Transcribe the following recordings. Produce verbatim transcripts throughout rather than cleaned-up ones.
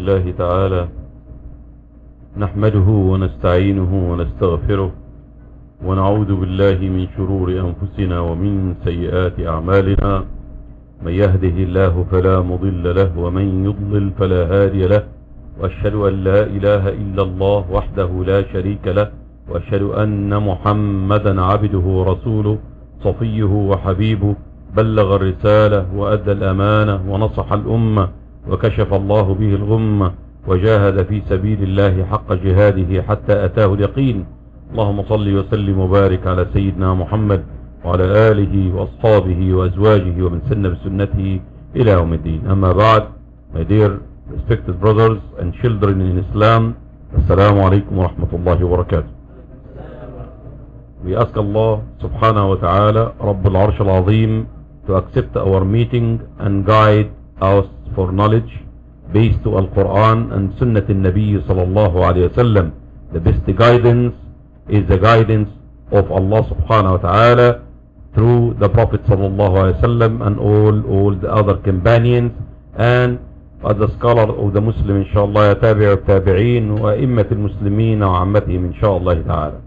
لله تعالى نحمده ونستعينه ونستغفره ونعوذ بالله من شرور أنفسنا ومن سيئات أعمالنا. من يهده الله فلا مضل له ومن يضلل فلا هادي له، وأشهد أن لا إله إلا الله وحده لا شريك له، وأشهد أن محمدا عبده ورسوله صفيه وحبيبه، بلغ الرسالة وأدى الأمانة ونصح الأمة وكشف الله به الغمة، وجاهد في سبيل الله حق جهاده حتى أتاه اليقين. اللهم صل وسلم وبارك على سيدنا محمد وعلى آله وأصحابه وأزواجه ومن سن بسنته إلى يوم الدين. أما بعد, my dear respected brothers and children in Islam, Assalamu alaikum wa rahmatullahi wa barakatuh. We ask Allah subhanahu wa ta'ala, Rabbul Arsh al-Azim, to accept our meeting and guide us for knowledge based to Al-Quran and Sunnah al-Nabi sallallahu alayhi wa sallam. The best guidance is the guidance of Allah subhanahu wa ta'ala through the Prophet sallallahu alayhi wa sallam and all, all the other companions, and as the scholar of the Muslim inshallah يتابع التابعين وأئمة المسلمين وعامتهم إن شاء الله تعالى.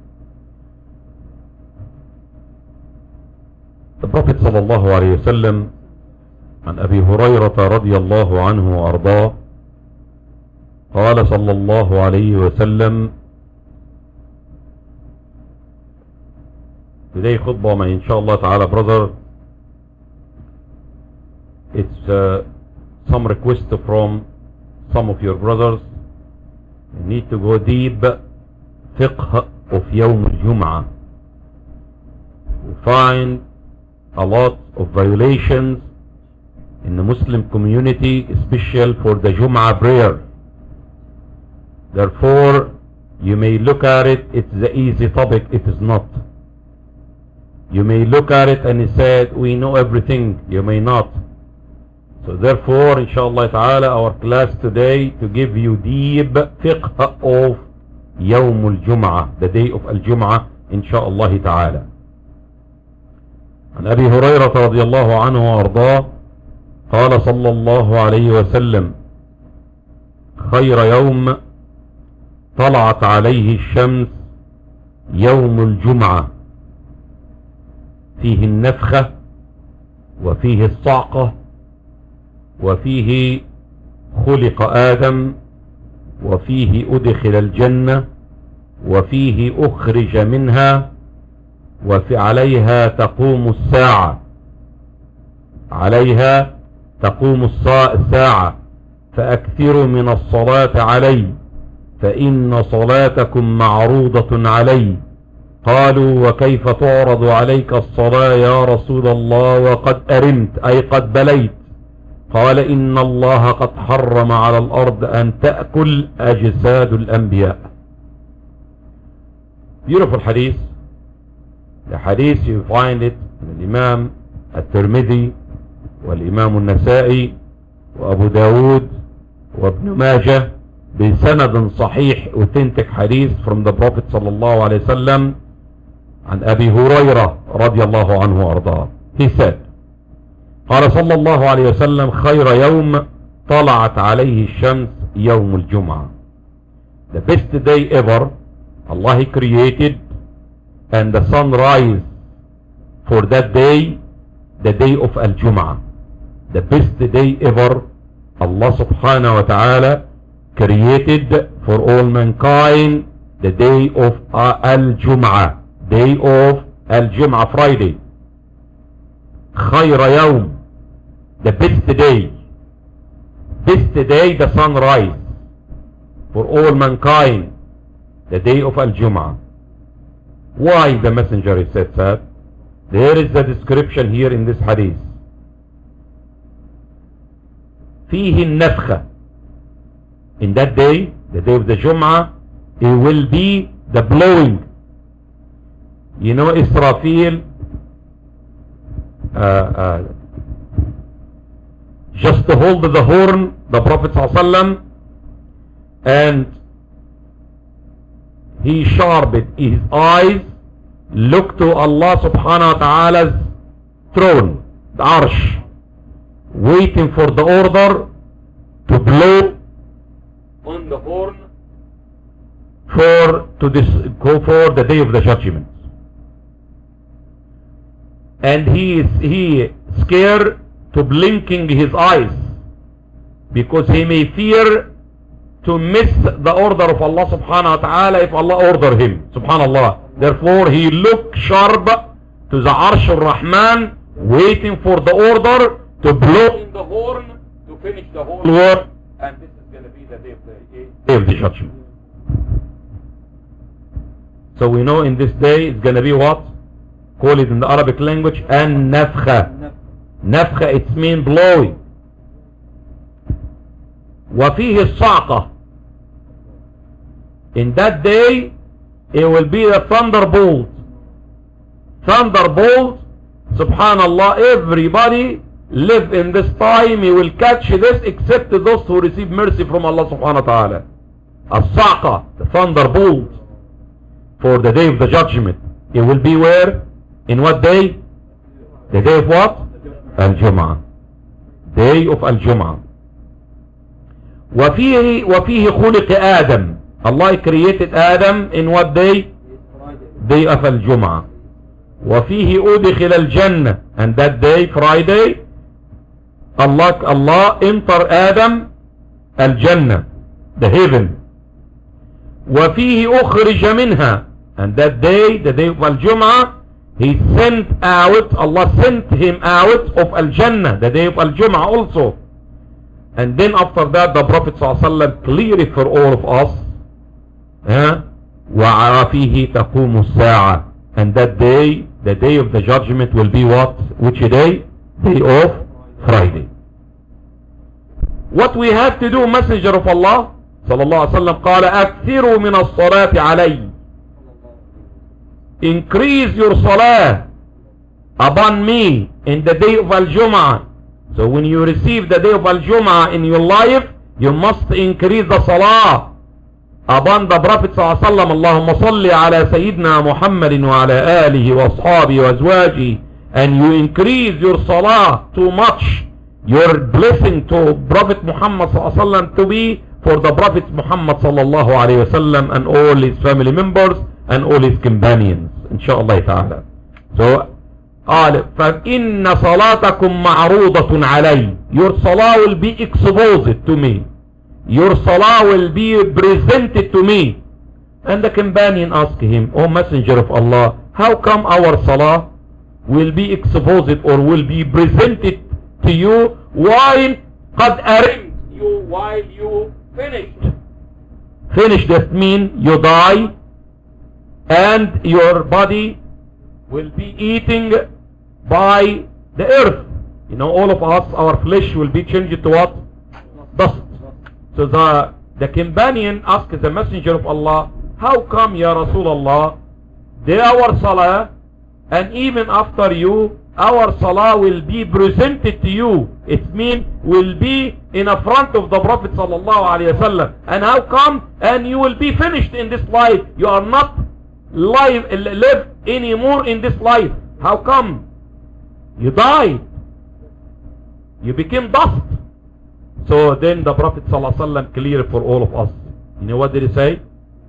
The Prophet sallallahu alayhi wa sallam عن أبي هريرة رضي الله عنه وأرضاه قال صلى الله عليه وسلم. Today khutbah my inshallah ta'ala brother, it's uh, some request from some of your brothers. You need to go deep fiqh of Yawm al-Jum'ah. We find a lot of violations in the Muslim community, especially for the Jum'ah prayer. Therefore, you may look at it, it's the easy topic, it is not. You may look at it and he said, we know everything, you may not. So therefore, inshallah ta'ala, our class today to give you deep fiqh of Yawm al-Jum'ah, the day of al-Jum'ah, inshallah ta'ala. عن أبي هريرة رضي الله عنه وأرضاه قال صلى الله عليه وسلم: خير يوم طلعت عليه الشمس يوم الجمعة، فيه النفخة وفيه الصعقة وفيه خلق آدم وفيه أدخل الجنة وفيه أخرج منها وفي عليها تقوم الساعة عليها تقوم الساعة فأكثروا من الصلاة علي فإن صلاتكم معروضة علي. قالوا: وكيف تعرض عليك الصلاة يا رسول الله وقد أرمت أي قد بليت؟ قال: إن الله قد حرم على الأرض أن تأكل أجساد الأنبياء. Beautiful hadith. The hadith you find it in Imam At-Tirmidhi والإمام النسائي وأبو داود وابن ماجه بسند صحيح authentic hadith from the Prophet صلى الله عليه وسلم عن أبي هريرة رضي الله عنه وأرضاه. He said, قال صلى الله عليه وسلم: خير يوم طلعت عليه الشمس يوم الجمعة. The best day ever Allah He created and the sun rise for that day, the day of Al-Jum'ah. The best day ever Allah subhanahu wa ta'ala created for all mankind, the day of uh, Al-Jum'ah, day of Al-Jum'ah, Friday. خير يوم, the best day, best day the sunrise for all mankind, the day of Al-Jum'ah. Why the messenger he said that? There is the description here in this hadith. فيه النفخة. In that day, the day of the Jum'ah, it will be the blowing. You know Israfil uh, uh, just to hold the horn, the Prophet ﷺ, and he sharpened his eyes, looked to Allah subhanahu wa ta'ala's throne, the arsh, waiting for the order to blow the horn for to this go for the day of the judgment. And he is he scared to blinking his eyes because he may fear to miss the order of Allah subhanahu wa ta'ala if Allah order him. Subhanallah. Therefore he look sharp to the Arsh al-Rahman, waiting for the order to blow in the horn to finish the whole work. And this is going to be the day of the, day of the judgment. So we know in this day it's going to be what? Call it in the Arabic language an-nafkha. Nafkha, it means blowing. وفيه الصعقة. In that day it will be a thunderbolt. Thunderbolt, subhanallah, everybody live in this time, he will catch this except those who receive mercy from Allah subhanahu wa ta'ala. As-saqa, the thunderbolt for the day of the judgment. It will be where? In what day? The day of what? Al-Jum'ah. Day of Al-Jum'ah. وفيه وفيه خلق Adam. Allah created Adam in what day? Day of Al-Jum'ah. وفيه أدخل الجنة. And that day, Friday, Allah Allah enter Adam Al-Jannah, the heaven. وفيه أخرج منها. And that day, the day of Al-Jum'ah, he sent out, Allah sent him out of Al-Jannah, the day of Al-Jum'ah also. And then after that, the Prophet ﷺ cleared it for all of us. Huh? وَعَرَفِيهِ تَقُومُ السَّاعَةِ. And that day, the day of the judgment will be what? Which day? Day of Friday. What we have to do, Messenger of Allah sallallahu alaihi wasallam, قال أكثروا من الصلاة علي. Increase your salah upon me in the day of Al-Jum'ah. So when you receive the day of Al-Jum'ah in your life, you must increase the salah upon the Prophet sallallahu alaihi wasallam. Allahumma salli ala Sayyidina Muhammadin wa ala alihi wa ashabihi wa azwajihi. And you increase your salah too much, your blessing to Prophet Muhammad sallallahu alaihi wasallam to be for the Prophet Muhammad sallallahu alaihi wasallam and all his family members and all his companions, inshallah ta'ala. So قال فإن صلاتكم معروضة علي. Your salah will be exposed to me, your salah will be presented to me. And the companion asked him, O Messenger of Allah, how come our salah will be exposed or will be presented to you while قد أرمت you, while you finished? Finished, that means you die and your body will be eating by the earth. You know, all of us, our flesh will be changed to what? Dust. So the, the companion asked the Messenger of Allah, how come, Ya Rasulullah, they our salah, and even after you, our salah will be presented to you. It means will be in a front of the Prophet sallallahu alaihi wasallam. And how come? And you will be finished in this life. You are not live, live anymore in this life. How come? You died. You became dust. So then the Prophet sallallahu alaihi wasallam cleared for all of us. You know what did he say?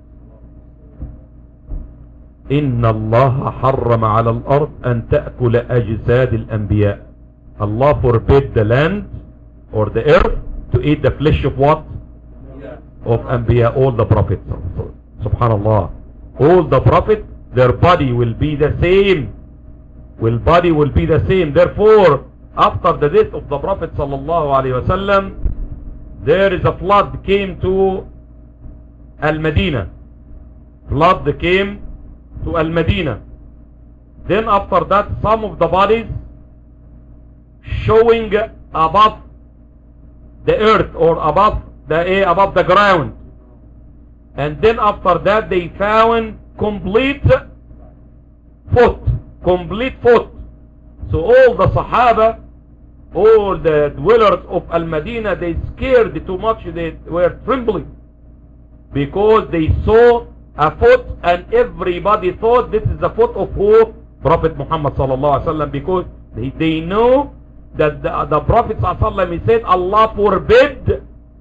إن الله حرم على الأرض أن تأكل أجساد الأنبياء. Allah forbid the land or the earth to eat the flesh of what? Of Anbiya, all the prophets. Subhanallah. All the prophets, their body will be the same. Will body will be the same. Therefore, after the death of the Prophet sallallahu alaihi wasallam, there is a flood came to Al-Madinah. Flood came to Al-Madinah. Then after that, some of the bodies showing above the earth or above the above the ground. And then after that, they found complete foot, complete foot. So all the Sahaba, all the dwellers of Al-Madinah, they scared too much. They were trembling because they saw a foot, and everybody thought this is the foot of who? Prophet Muhammad sallallahu alaihi wasallam, because they, they know that the, the Prophet sallallahu alaihi wasallam, he said Allah forbid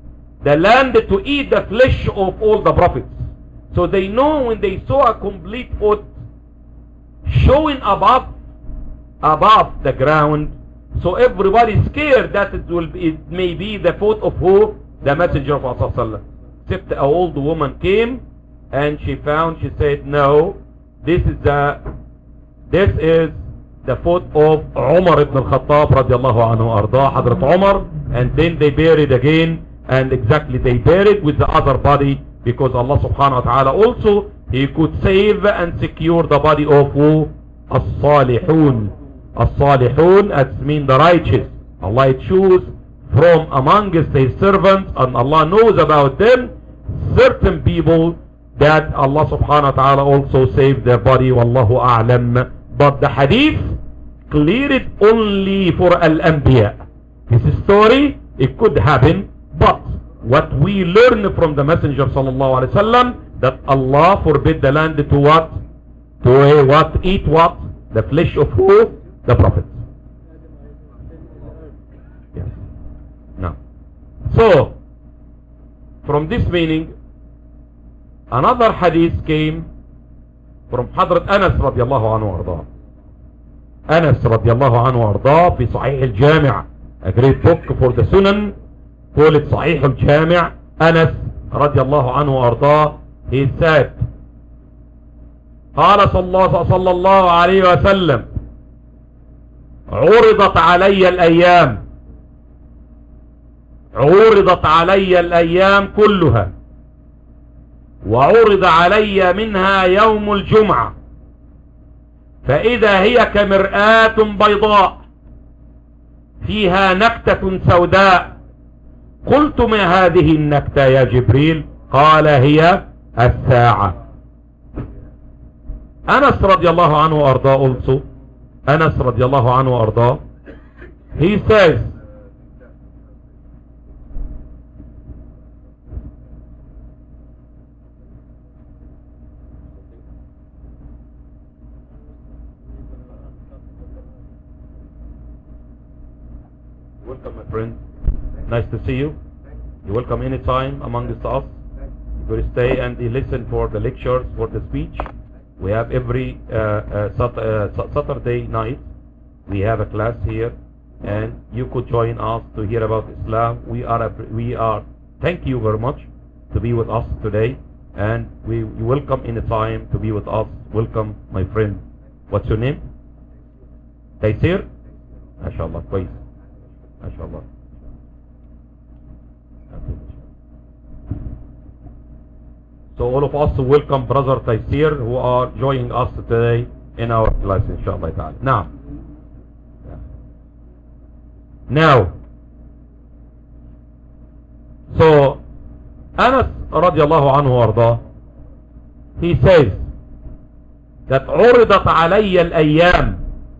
the land to eat the flesh of all the prophets. So they know when they saw a complete foot showing above above the ground, so everybody is scared that it will be, it may be the foot of who? The messenger of Allah. Except an old woman came and she found, she said, no, this is the this is the foot of Umar ibn al-Khattab radiallahu anhu arda, Hadrat Umar. And then they buried again, and exactly they buried with the other body, because Allah subhanahu wa ta'ala also, He could save and secure the body of who? As-Salihun. As-Salihun, that means the righteous. Allah choose from amongst His servants, and Allah knows about them, certain people that Allah subhanahu wa ta'ala also saved their body. Wallahu a'lam. But the hadith cleared only for Al-Anbiya. This story, it could happen, but what we learn from the Messenger sallallahu alaihi wasallam, that Allah forbid the land to what? To uh, what? Eat what? The flesh of who? The Prophet. Yes. Now, so from this meaning, another hadith came from Hadrat Anas radiallahu anhu arda. Anas radiallahu anhu arda fi Sahih al-Jami', a great book for the Sunan, called Sahih al-Jami'. Anas radiallahu anhu arda, he said, قال صلى الله عليه وسلم عرضت علي الأيام عرضت علي الأيام كلها وعرض علي منها يوم الجمعة فإذا هي كمرآة بيضاء فيها نكتة سوداء قلت ما هذه النكتة يا جبريل؟ قال هي الساعة. Anas radiallahu anhu arda also, Anas radiallahu anhu arda, he says, welcome my friend, nice to see you. You're welcome anytime amongst us. You could stay and listen for the lectures, for the speech. We have every uh, uh, sat uh, Saturday night, we have a class here, and you could join us to hear about Islam. We are, a, we are, thank you very much to be with us today, and we you welcome anytime to be with us. Welcome my friend. What's your name? Taysir? MashaAllah, please. MashaAllah. So all of us welcome Brother Taysir, who are joining us today in our class, inshallah ta'ala. Now, now, so Anas radiallahu anhu arda, he says that عرضت علي الأيام,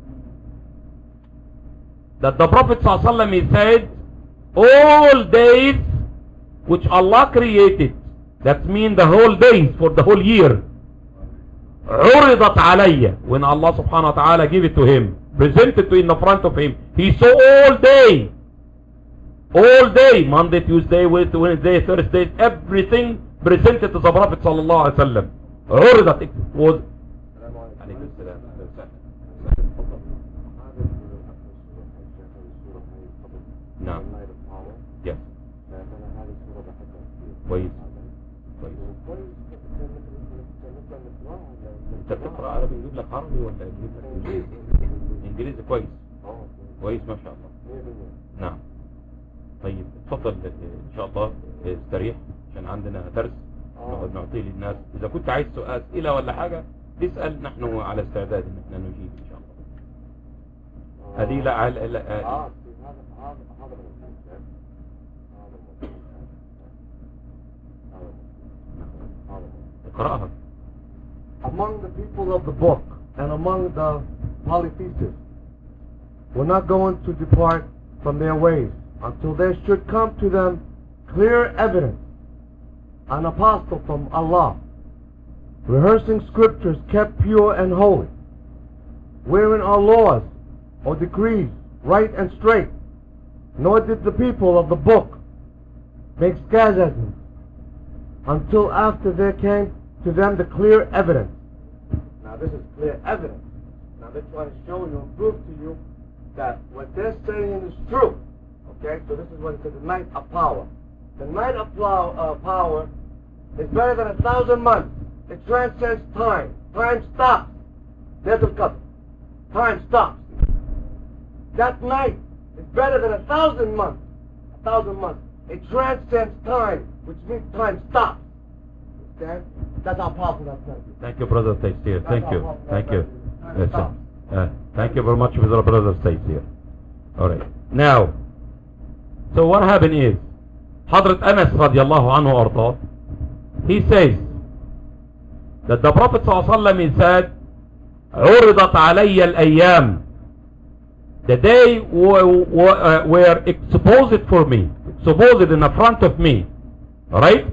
that the Prophet sallallahu alaihi wasallam, he said, all days which Allah created, that means the whole days for the whole year, عرضت علي, when Allah subhanahu wa ta'ala gave it to him, presented to in the front of him, he saw all day, all day, Monday, Tuesday, Wednesday, Thursday, everything presented to the Prophet sallallahu alaihi wasallam. عرضت, it was نعم. Yes. كويس. انت بتقرأ عربي يجيب لك عربي ولا يجيب لك انجليزي؟ انجليزي كويس. كويس ما شاء الله. نعم. طيب اتفضل ان شاء الله استريح عشان عندنا درس نقعد نعطيه للناس. اذا كنت عايز سؤال اسئله ولا حاجه تسال، نحن على استعداد ان احنا نجيب ان شاء الله. هذه لا على لا اقراها. Among the people of the book and among the polytheists, we're not going to depart from their ways until there should come to them clear evidence, an apostle from Allah, rehearsing scriptures kept pure and holy, wherein are laws or decrees right and straight. Nor did the people of the book makes judgment until after there came to them the clear evidence. Now this is clear evidence. Now they're trying to show you and prove to you that what they're saying is true. Okay, so this is what it says, the night of power. The night of plow, uh, power is better than a thousand months. It transcends time. Time stops. There's the cut. Time stops. That night is better than a thousand months. A thousand months. It transcends time, which means time stops. Understand? That's how powerful that's going to be. Thank you, Brother Taysir. Thank you. Thank you. Yes, sir. Uh, thank you very much, Brother Taysir. All right. Now, so what happened is, Hadrat Anas radiallahu anhu arda, he says that the Prophet sallallahu alaihi wasallam, he said, عرضت علي الأيام, the day were, were, were exposed for me, exposed in the front of me, right?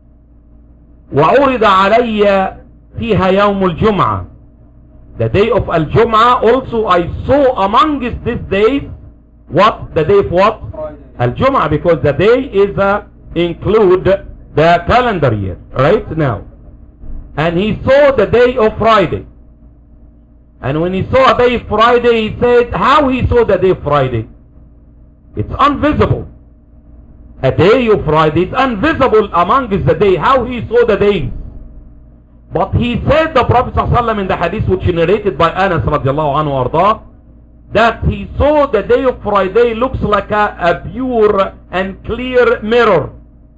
وعرض علي فيها يوم الجمعة, the day of Al-Jum'ah also I saw amongst these days, what? The day of what? Al-Jum'ah, because the day is uh, include the calendar year, right now. And he saw the day of Friday. And when he saw a day of Friday, he said, how he saw the day of Friday? It's invisible. A day of Friday is invisible amongst the day. How he saw the days? But he said, the Prophet ﷺ in the hadith which narrated by Anas radiallahu anhu arda, that he saw the day of Friday looks like a, a pure and clear mirror.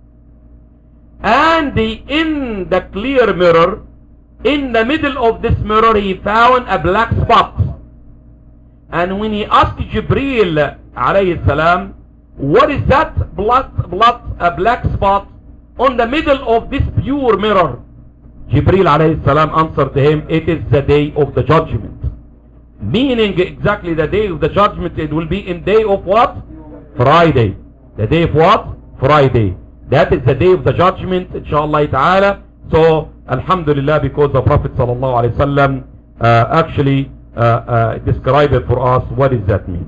And the, in the clear mirror, in the middle of this mirror, he found a black spot. And when he asked Jibreel alayhi salam, what is that blood, blood, a black spot on the middle of this pure mirror? Jibreel alayhi salam answered to him, it is the day of the judgment. Meaning exactly the day of the judgment, it will be in day of what? Friday. The day of what? Friday. That is the day of the judgment, inshallah ta'ala. So, alhamdulillah, because the Prophet sallallahu alayhi wasallam uh, actually uh, uh, described it for us, what does that mean?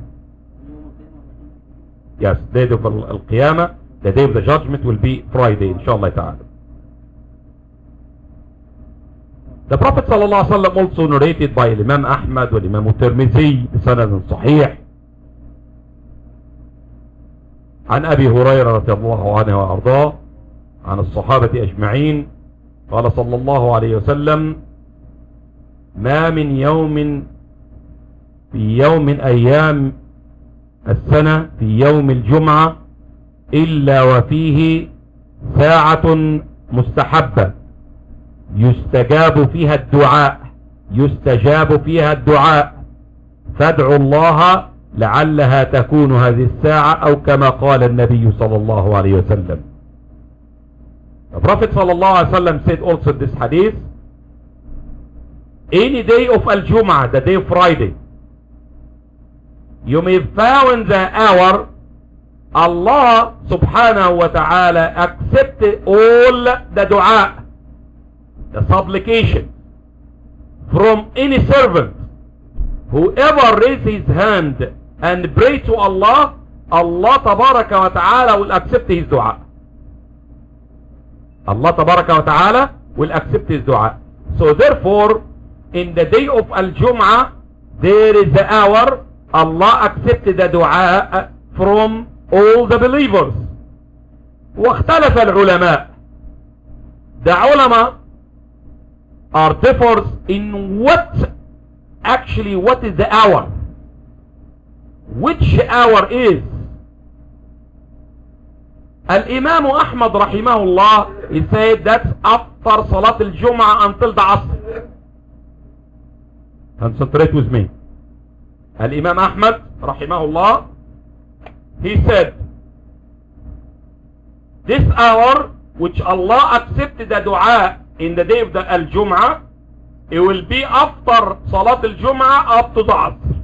Yes, day of al-Qiyamah, the day of the judgment will be Friday, inshallah ta'ala. The Prophet sallallahu alaihi wasallam also narrated by Imam Ahmad and Imam Tirmidhi بسند صحيح عن أبي هريرة رضي الله عنه وأرضاه عن الصحابة أجمعين قال صلى الله عليه وسلم ما من يوم في يوم من أيام السنة في يوم الجمعة إلا وفيه ساعة مستحبة يستجاب فيها الدعاء يستجاب فيها الدعاء فادعوا الله لعلها تكون هذه الساعة أو كما قال النبي صلى الله عليه وسلم. The Prophet صلى الله عليه وسلم said also this hadith, any day of Al-Jum'ah, the day of Friday, you may find the hour Allah subhanahu wa ta'ala accepted all the dua, the supplication from any servant. Whoever raises his hand and pray to Allah, Allah tabaraka wa ta'ala will accept his dua. Allah tabaraka wa ta'ala will accept his dua. So therefore, in the day of Al-Jum'ah, there is the hour Allah accepted the dua from all the believers. واختلف العلماء. The ulama are differs in what actually what is the hour, which hour is. Al-Imam Ahmad rahimahullah, he said that's after Salat al-Jum'ah until the Asr. Concentrate with me. Al-Imam Ahmad rahimahullah, he said this hour which Allah accepted the dua in the day of the Al-Jum'ah, it will be after Salat al-Jum'ah up to the Asr.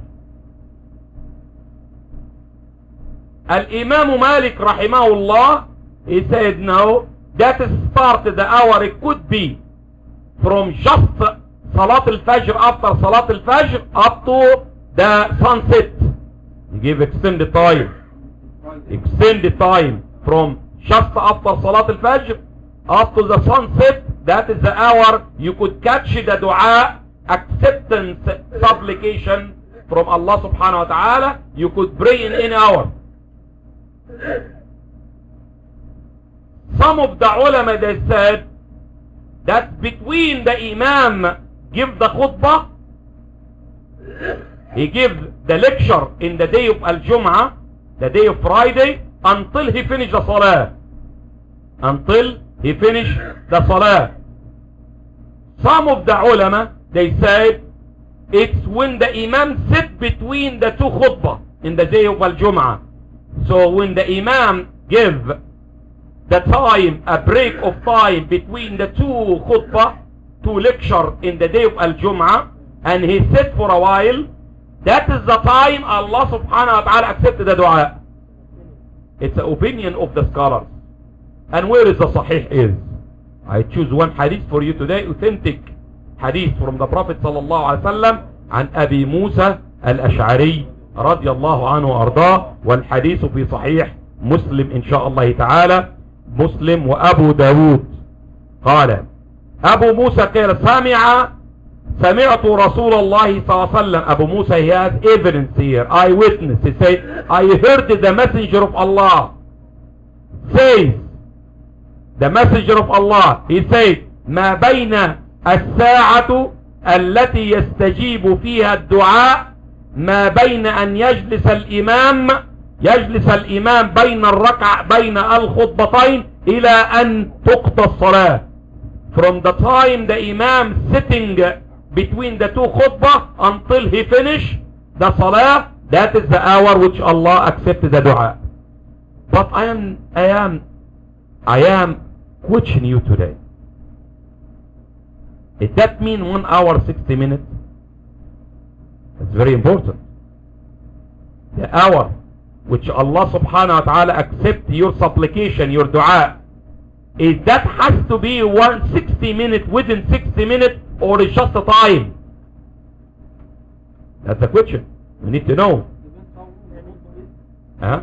Al-Imam Malik rahimahullah, he said no, that is started the hour, it could be from just Salat al-Fajr, after Salat al-Fajr up to the sunset. He gave extended time, extended time from just after Salat al-Fajr, up to the sunset, that is the hour you could catch the dua, acceptance, supplication from Allah subhanahu wa ta'ala. You could pray in any hour. Some of the ulama, they said that between the imam give the khutbah, he gives the lecture in the day of Al-Jum'ah, the day of Friday, until he finish the salah. Until he finish the salah. Some of the ulama, they said it's when the imam sit between the two khutbah in the day of Al-Jum'ah. So when the imam give the time, a break of time between the two khutbah, two lecture in the day of Al-Jum'ah, and he sit for a while, that is the time Allah subhanahu wa ta'ala accepted the dua. It's the opinion of the scholars. And where is the sahih is? I choose one hadith for you today, authentic hadith from the Prophet sallallahu alaihi wasallam عن أبي موسى الأشعري رضي الله عنه وأرضاه, والحديث في صحيح مسلم إن شاء الله تعالى, مسلم وأبو داود. قال أبو موسى قال سمع سمعت رسول الله صلى الله عليه وسلم. Abu Musa, he has evidence here, eyewitness. He said, I heard the messenger of Allah says, the messenger of Allah, he said, ما بين الساعة التي يستجيب فيها الدعاء ما بين أن يجلس الإمام يجلس الإمام بين الركع بين الخطبتين إلى أن تقضى الصلاة. From the time the imam sitting between the two khutbah until he finish the salah, that is the hour which Allah accepted the dua. But I am I am I am questioning you today. Does that mean one hour sixty minutes? It's very important. The hour which Allah subhanahu wa ta'ala accept your supplication, your dua, is that has to be one sixty minutes, within sixty minutes, or is just a time? That's the question. We need to know. Huh?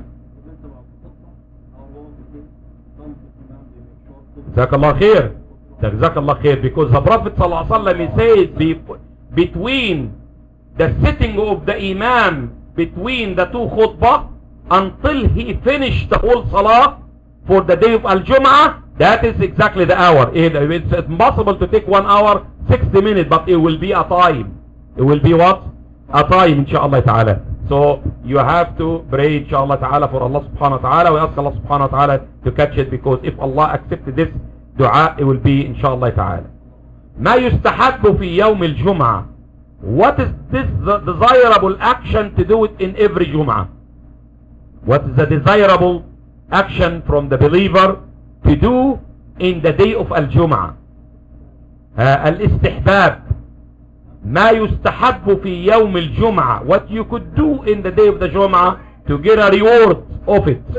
Jazakallah khair. Jazakallah khair. Because the Prophet sallallahu alaihi wasallam, he says, be, between the sitting of the imam, between the two khutbah, until he finished the whole salah for the day of Al-Jum'ah, that is exactly the hour. It's impossible to take one hour, sixty minutes, but it will be a time. It will be what? A time, inshaAllah ta'ala. So you have to pray, inshaAllah ta'ala, for Allah subhanahu wa ta'ala. We ask Allah subhanahu wa ta'ala to catch it, because if Allah accepted this dua, it will be inshaAllah ta'ala. ما يستحب في يوم الجمعة. What is this the desirable action to do it in every Jum'ah? What is the desirable action from the believer to do in the day of Al-Jum'ah? Uh, Al-Istihbab. ما يستحب في يوم الجمعة. What you could do in the day of the Jum'ah to get a reward of it.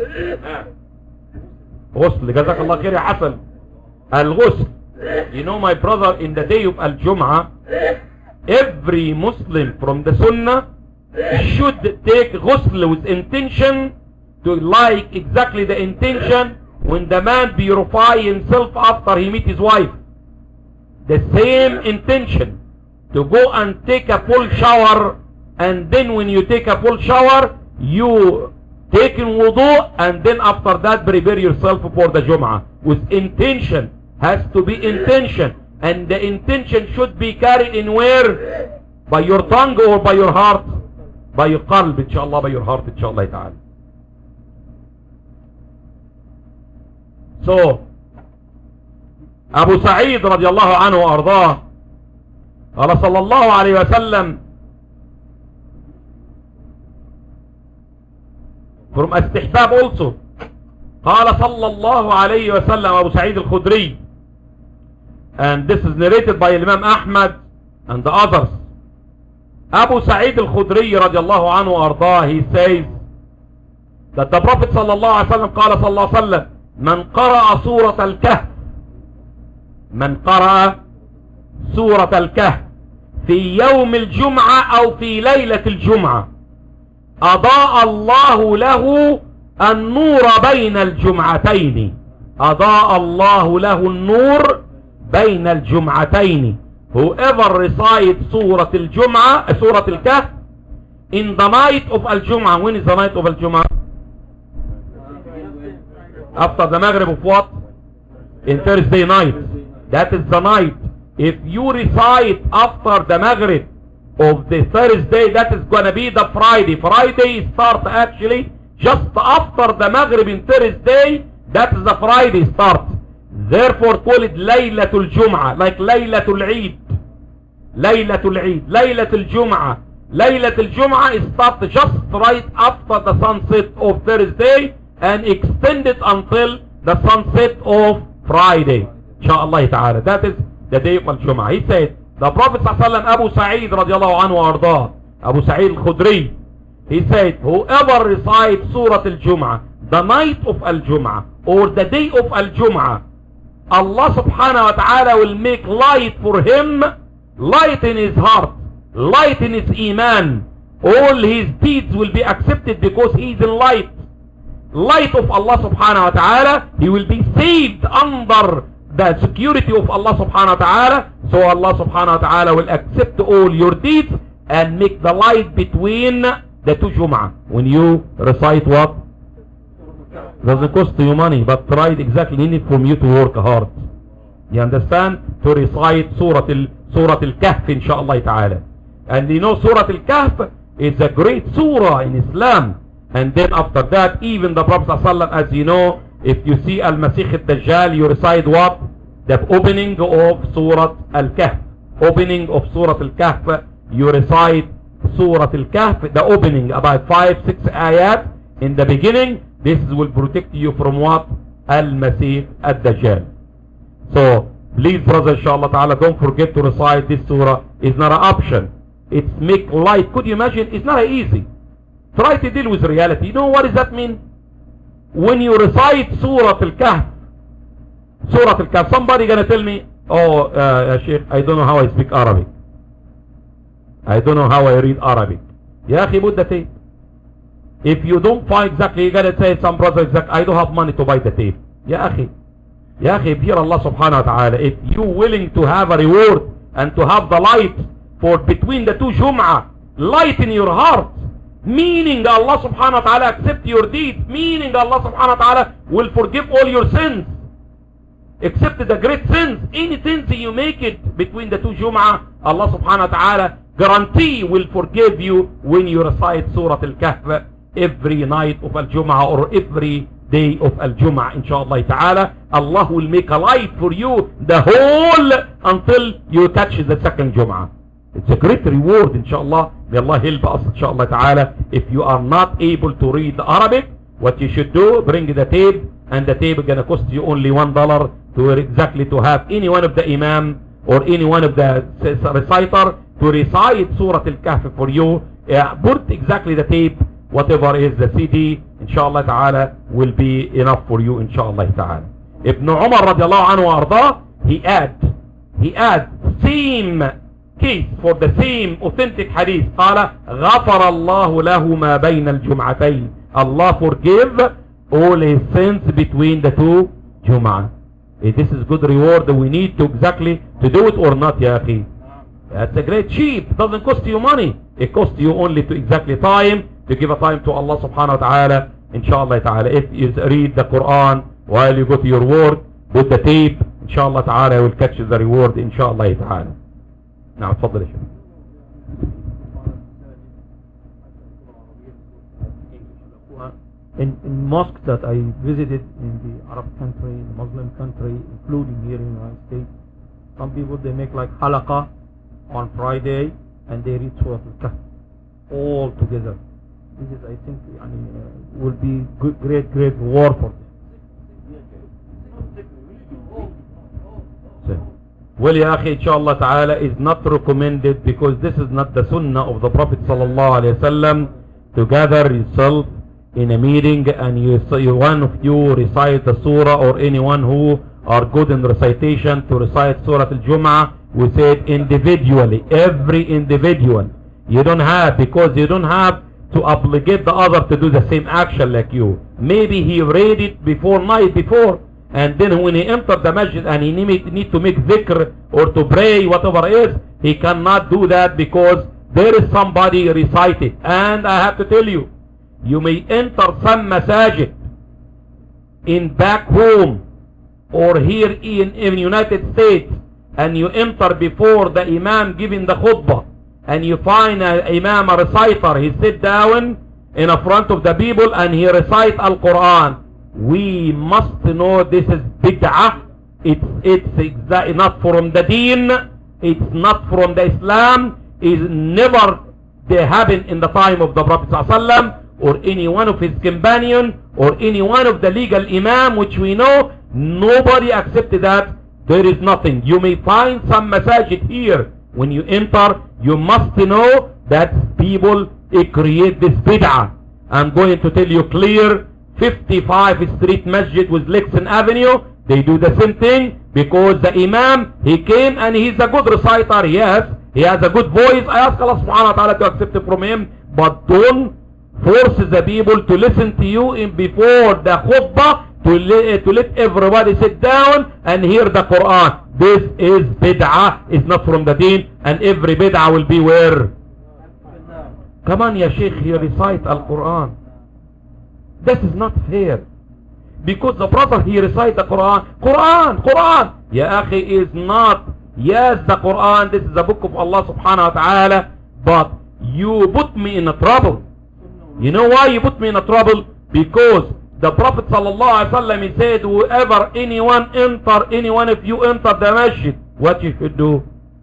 غسل. جزاك الله خير يا حسن. Al-Ghusl. You know, my brother, in the day of Al-Jum'ah, every Muslim from the Sunnah should take ghusl with intention, to like exactly the intention when the man purify himself after he meet his wife. The same intention to go and take a full shower, and then when you take a full shower, you take in wudu, and then after that prepare yourself for the Jum'ah with intention. Has to be intention. And the intention should be carried in where? By your tongue or by your heart? By your qalb, inshallah, by your heart, inshallah ta'ala. So, Abu Sa'id radiallahu anhu ardah, قال صلى الله عليه وسلم, from istihbab also, قال صلى الله عليه وسلم, Abu Sa'id al-Khudri, and this is narrated by Imam Ahmad and the others. Abu Sa'id al-Khudri radiallahu anhu ardah, he says that the Prophet sallallahu alaihi wasallam قال صلى الله عليه وسلم, من قرأ سورة الكهف من قرأ سورة الكهف في يوم الجمعة أو في ليلة الجمعة أضاء الله له النور بين الجمعتين. أضاء الله له النور بين الجمعتين. Whoever recites سورة الجمعة, سورة الكهف in the night of Al-Jum'ah. When is the night of Al-Jum'ah? After the Maghrib of what? In Thursday night. That is the night. If you recite after the Maghrib of the Thursday, that is going to be the Friday. Friday start actually just after the Maghrib in Thursday. That is the Friday start. Therefore call it Laylatul Jum'ah, like Laylatul Eid. Laylatul Eid, Laylatul Jum'ah. Laylatul Jum'ah is start just right after the sunset of Thursday and extended until the sunset of Friday. Insha'Allah ta'ala. That is the day of Al-Jum'ah. He said, the Prophet ﷺ, Abu Sa'id radiallahu anhu arda, Abu Sa'id al-Khudri, he said, whoever recites Surah Al-Jum'ah, the night of Al-Jum'ah, or the day of Al-Jum'ah, Allah subhanahu wa ta'ala will make light for him, light in his heart, light in his iman. All his deeds will be accepted because he is in light. Light of Allah subhanahu wa ta'ala. He will be saved under the security of Allah subhanahu wa ta'ala. So Allah subhanahu wa ta'ala will accept all your deeds and make the light between the two Jum'ah. When you recite what? Doesn't cost you money, but try it exactly in it from you to work hard. You understand? To recite Surah Al Surah Al-Kahf inshaAllah ta'ala. And you know Surah Al-Kahf is a great surah in Islam. And then after that, even the Prophet ﷺ, as you know, if you see Al-Masih Al-Dajjal, you recite what? The opening of Surah Al-Kahf. Opening of Surah Al-Kahf, you recite Surah Al-Kahf, the opening, about five, six ayat in the beginning. This will protect you from what? Al-Masih Al-Dajjal. So, please brother, inshallah ta'ala, don't forget to recite this surah. It's not an option. It's make life. Could you imagine? It's not easy. Try to deal with reality. You know what does that mean? When you recite Surah Al-Kahf, Surah Al-Kahf, somebody gonna tell me, oh, uh, Sheikh, I don't know how I speak Arabic. I don't know how I read Arabic. Ya akhi, put the tape. If you don't find exactly, you gotta say some brother exactly, I don't have money to buy the tape. Ya akhi, Ya akhi, fear Allah subhanahu wa ta'ala. If you willing to have a reward and to have the light for between the two Jum'ah, light in your heart, meaning Allah subhanahu wa ta'ala accept your deeds, meaning Allah subhanahu wa ta'ala will forgive all your sins, except the great sins. Any sins you make it between the two Jum'ah, Allah subhanahu wa ta'ala guarantee will forgive you when you recite Surah Al-Kahf every night of Al-Jum'ah or every day of Al-Jum'ah, inshallah ta'ala. Allah will make a light for you the whole until you catch the second Jum'ah. It's a great reward, inshallah. May Allah help us, inshallah ta'ala. If you are not able to read Arabic, what you should do, bring the tape, and the tape is going to cost you only one dollar to exactly to have any one of the imam or any one of the reciter to recite Surah Al-Kahf for you. Uh, put exactly the tape, whatever is the C D, inshallah ta'ala, will be enough for you, inshallah ta'ala. Ibn Umar radiallahu anhu arda, he add, he add same case for the same authentic hadith. قال غفر الله له ما بين الجمعتين. Allah forgive all his sins between the two Jum'ah. This is good reward. We need to exactly to do it or not, ya akhi. That's a great cheap. It doesn't cost you money. It costs you only to exactly time, to give a time to Allah subhanahu wa ta'ala, inshallah ta'ala. If you read the Quran while you go to your work, put the tape, inshallah ta'ala, you will catch the reward, inshallah ta'ala. نعم تفضل يا شيخ. In, in mosques that I visited in the Arab country, the Muslim country, including here in the United States, some people they make like halaqah on Friday and they read Surah Al-Kahf all together. This is, I think, I mean, uh, will be good, great, great reward for them. So, well, ya akhi, inshallah ta'ala, is not recommended because this is not the sunnah of the Prophet sallallahu alayhi wa sallam to gather yourself in a meeting and you, you one of you recite the surah, or anyone who are good in recitation to recite Surah Al-Jum'ah. We said individually, every individual. You don't have, because you don't have to obligate the other to do the same action like you. Maybe he read it before night before, and then when he entered the masjid and he need, need to make dhikr or to pray, whatever it is, he cannot do that because there is somebody recited. And I have to tell you, you may enter some masajid in back home or here in, in United States, and you enter before the imam giving the khutbah, and you find an imam, a reciter, he sit down in front of the people and he recite Al-Quran. We must know this is bid'ah. It's, it's exactly not from the deen. It's not from the Islam. It's never they happen in the time of the Prophet ﷺ or any one of his companion or any one of the legal imam which we know. Nobody accepted that. There is nothing. You may find some masajid here. When you enter, you must know that people create this bid'ah. I'm going to tell you clear, fifty-five Street Masjid with Lexington Avenue, they do the same thing because the imam, he came and he's a good reciter, yes, he has a good voice. I ask Allah subhanahu wa ta'ala to accept it from him, but don't force the people to listen to you in before the khutbah to, let, to let everybody sit down and hear the Quran. This is bid'ah, it's not from the deen, and every bid'ah will be where? Come on ya Sheikh, he recite Al-Quran. This is not fair. Because the brother, he recite the Quran. Quran, Quran. Ya akhi, is not. Yes, the Quran, this is the book of Allah subhanahu wa ta'ala. But you put me in a trouble. You know why you put me in a trouble? Because the Prophet sallallahu alaihi wasallam, he said, whoever anyone enter, anyone if you enter the masjid, what you should do?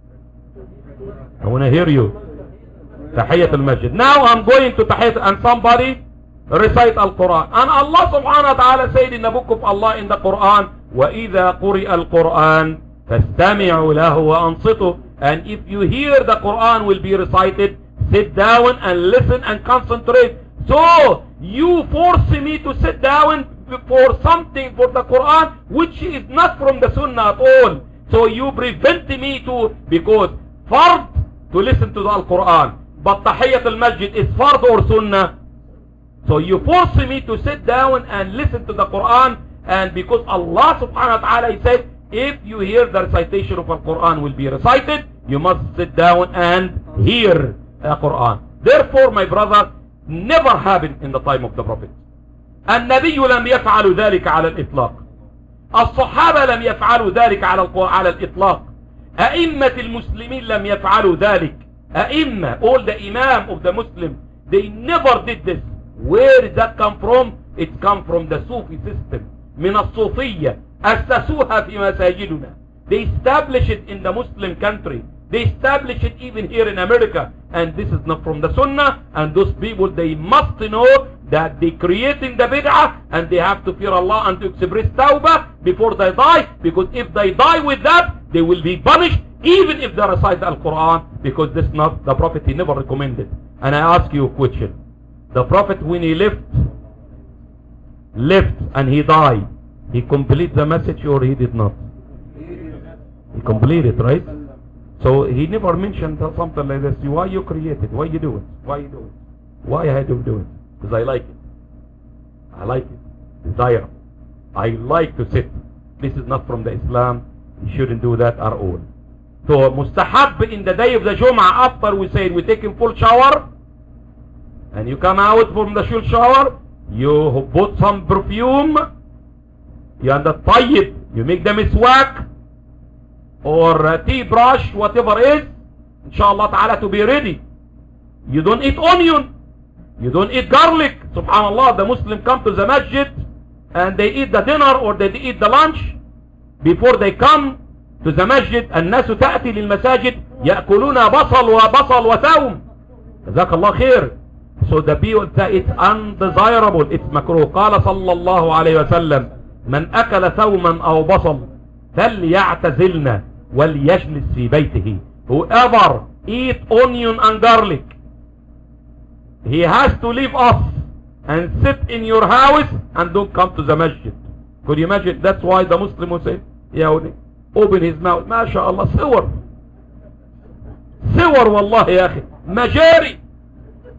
I want to hear you. Tahiyyat al-masjid. Now I'm going to tahiyyat, and somebody recite Al-Quran. And Allah subhanahu wa ta'ala said in the book of Allah in the Quran, وَإِذَا قُرِئَ الْقُرْآنِ فَاسْتَمِعُوا لَهُ وَأَنصِتُوا. And if you hear the Quran will be recited, sit down and listen and concentrate. So you force me to sit down for something for the Quran which is not from the Sunnah at all. So you prevent me to, because fard to listen to the Al-Quran, but Tahiyyat al-Masjid is fard or Sunnah. So you force me to sit down and listen to the Quran, and because Allah subhanahu wa ta'ala, he said, if you hear the recitation of the Quran will be recited, you must sit down and hear the Quran. Therefore, my brother, never happened in the time of the Prophet. النبي لم يفعل ذلك على الإطلاق. الصحابة لم يفعلوا ذلك على على الإطلاق. أئمة المسلمين لم يفعلوا ذلك. أئمة, all the imam of the Muslim, they never did this. Where did that come from? It come from the Sufi system. من الصوفية أسسوها في مساجدنا. They established it in the Muslim country. They established it even here in America. And this is not from the Sunnah. And those people, they must know that they creating the bid'ah, and they have to fear Allah and to express tawbah before they die. Because if they die with that, they will be punished, even if they recite Al-Quran. Because this is not the Prophet, he never recommended. And I ask you a question. The Prophet, when he left, left and he died, he completed the message or he did not? He completed, right? So he never mentioned something like this. Why you create it? Why you do it? Why you do it? Why I do do it? Because I like it. I like it. Desire. I like to sit. This is not from the Islam. You shouldn't do that at all. So mustahab in the day of the Jum'ah, after we say we take a full shower, and you come out from the full shower, you put some perfume, you and the tayyib, you make them miswak, or a tea brush, whatever is, inshallah ta'ala, to be ready. You don't eat onion, you don't eat garlic. Subhanallah, the Muslim come to the masjid and they eat the dinner or they eat the lunch before they come to the masjid. الناس تأتي للمساجد يأكلون بصل وبصل وثوم. جزاك الله خير. So the people that it's undesirable, it's makruh. قال صلى الله عليه وسلم من أكل ثوما أو بصل فليعتزلنا وليجلس في بيته. Whoever eat onion and garlic, he has to leave us and sit in your house and don't come to the masjid. Could you imagine? That's why the Muslim will say, yeah, open his mouth, MashaAllah, صور صور والله يا أخي مجاري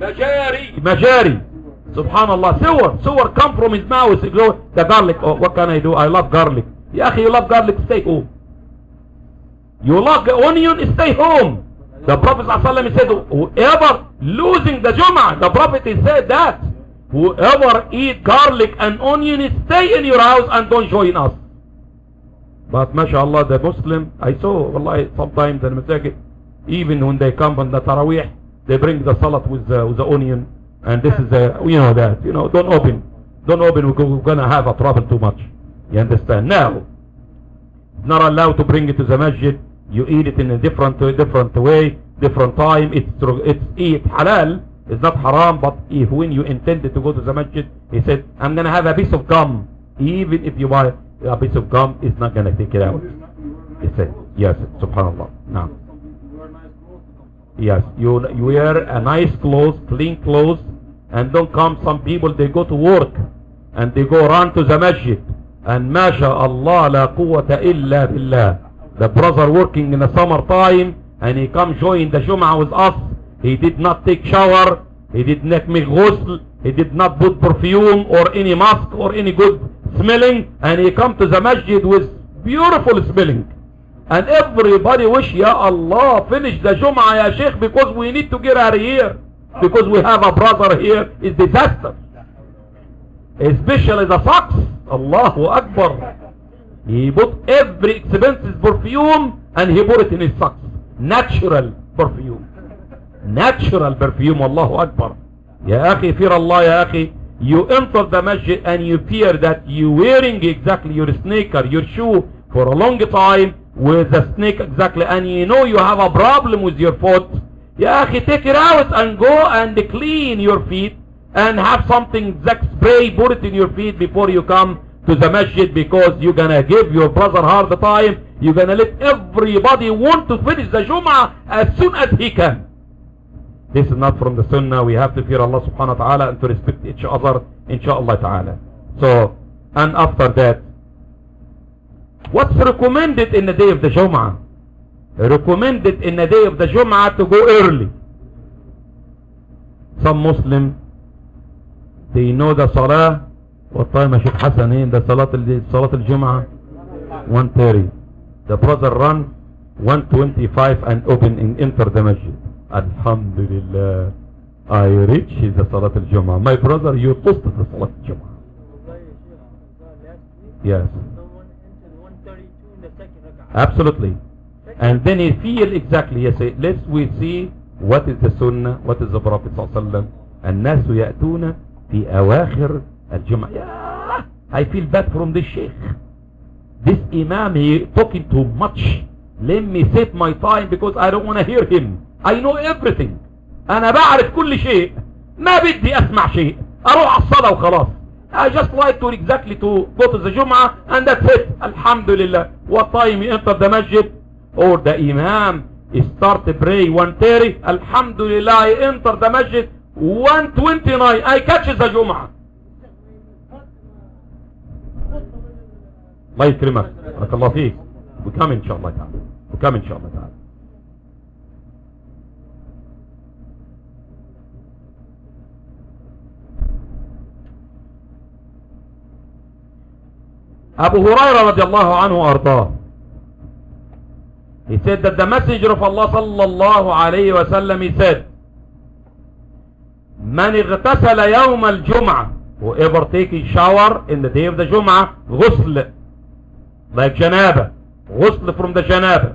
Majari, Majari. Subhanallah, sewer, sewer come from his mouth. The garlic, oh, what can I do? I love garlic. Ya akhi, you love garlic, stay home. You love the onion, stay home. The Prophet ﷺ said, whoever losing the Jum'ah, the Prophet said that, whoever eat garlic and onion, stay in your house and don't join us. But mashallah, the Muslim, I saw, wallahi, sometimes in the masjid, even when they come on the Taraweeh, they bring the salat with the, with the onion. And this is a, you know that, you know, don't open. Don't open, we're going to have a trouble too much. You understand? Now, not allowed to bring it to the masjid. You eat it in a different different way, different time. It's it's eat halal. It's not haram, but if when you intended to go to the masjid, he said, I'm going to have a piece of gum. Even if you buy a piece of gum, it's not going to take it out. He said, yes, subhanallah. Now, yes, you, you wear a nice clothes, clean clothes, and don't come. Some people, they go to work and they go run to the masjid. And mashallah, la quwwata illa billah. The brother working in the summer time, and he come join the Jum'ah with us. He did not take shower, he did not make ghusl, he did not put perfume or any mask or any good smelling, and he come to the masjid with beautiful smelling. And everybody wish, Ya Allah, finish the Jum'ah, Ya Sheikh, because we need to get out of here. Because we have a brother here, is disaster. Especially the socks. Allahu Akbar. He put every expensive perfume and he put it in his socks. Natural perfume. Natural perfume. Allahu Akbar. Ya akhi, fear Allah, ya akhi. You enter the masjid and you fear that you wearing exactly your sneaker, your shoe for a long time with the snake exactly, and you know you have a problem with your foot. Ya akhi, take it out and go and clean your feet and have something that spray, put it in your feet before you come to the masjid, because you're gonna give your brother hard time. You're gonna let everybody want to finish the Jum'ah as soon as he can. This is not from the Sunnah. We have to fear Allah subhanahu wa ta'ala and to respect each other, inshaAllah ta'ala. So, and after that, what's recommended in the day of the Jum'ah? Recommended in the day of the Jum'ah to go early. Some Muslim, they know the Salah. What time Sheikh Hassan in the Salat Salat al-Jum'ah? one thirty. The brother run one twenty-five and open and enter the masjid. Alhamdulillah, I reach the Salat al-Jum'ah. My brother, you posted the Salat al-Jum'ah. Yes. Absolutely. And then he feel exactly, yes, let's we see what is the Sunnah, what is the Prophet sallallahu alaihi wasallam. الناس يأتون في أواخر الجمعة. Yeah, I feel bad from this sheikh. This imam, he talking too much. Let me save my time because I don't want to hear him. I know everything. أنا بعرف كل شيء. ما بدي أسمع شيء. أروح على الصلاة وخلاص. I just like to exactly to go to the Jum'ah and that's it. Alhamdulillah. What time you enter the masjid or the imam start to pray one thirty. Alhamdulillah, I enter the masjid one twenty-nine. I catch the Jum'ah. الله يكرمك. بارك الله فيك. We come inshallah ta'ala. We come inshallah ta'ala. Abu Hurairah radiallahu anhu ardah. He said that the messenger of Allah sallallahu alayhi wa sallam, he said, Man اغتسل يوم الجمعة, whoever take a shower in the day of the Jum'ah, ghusl, like janaba, ghusl from the janaba.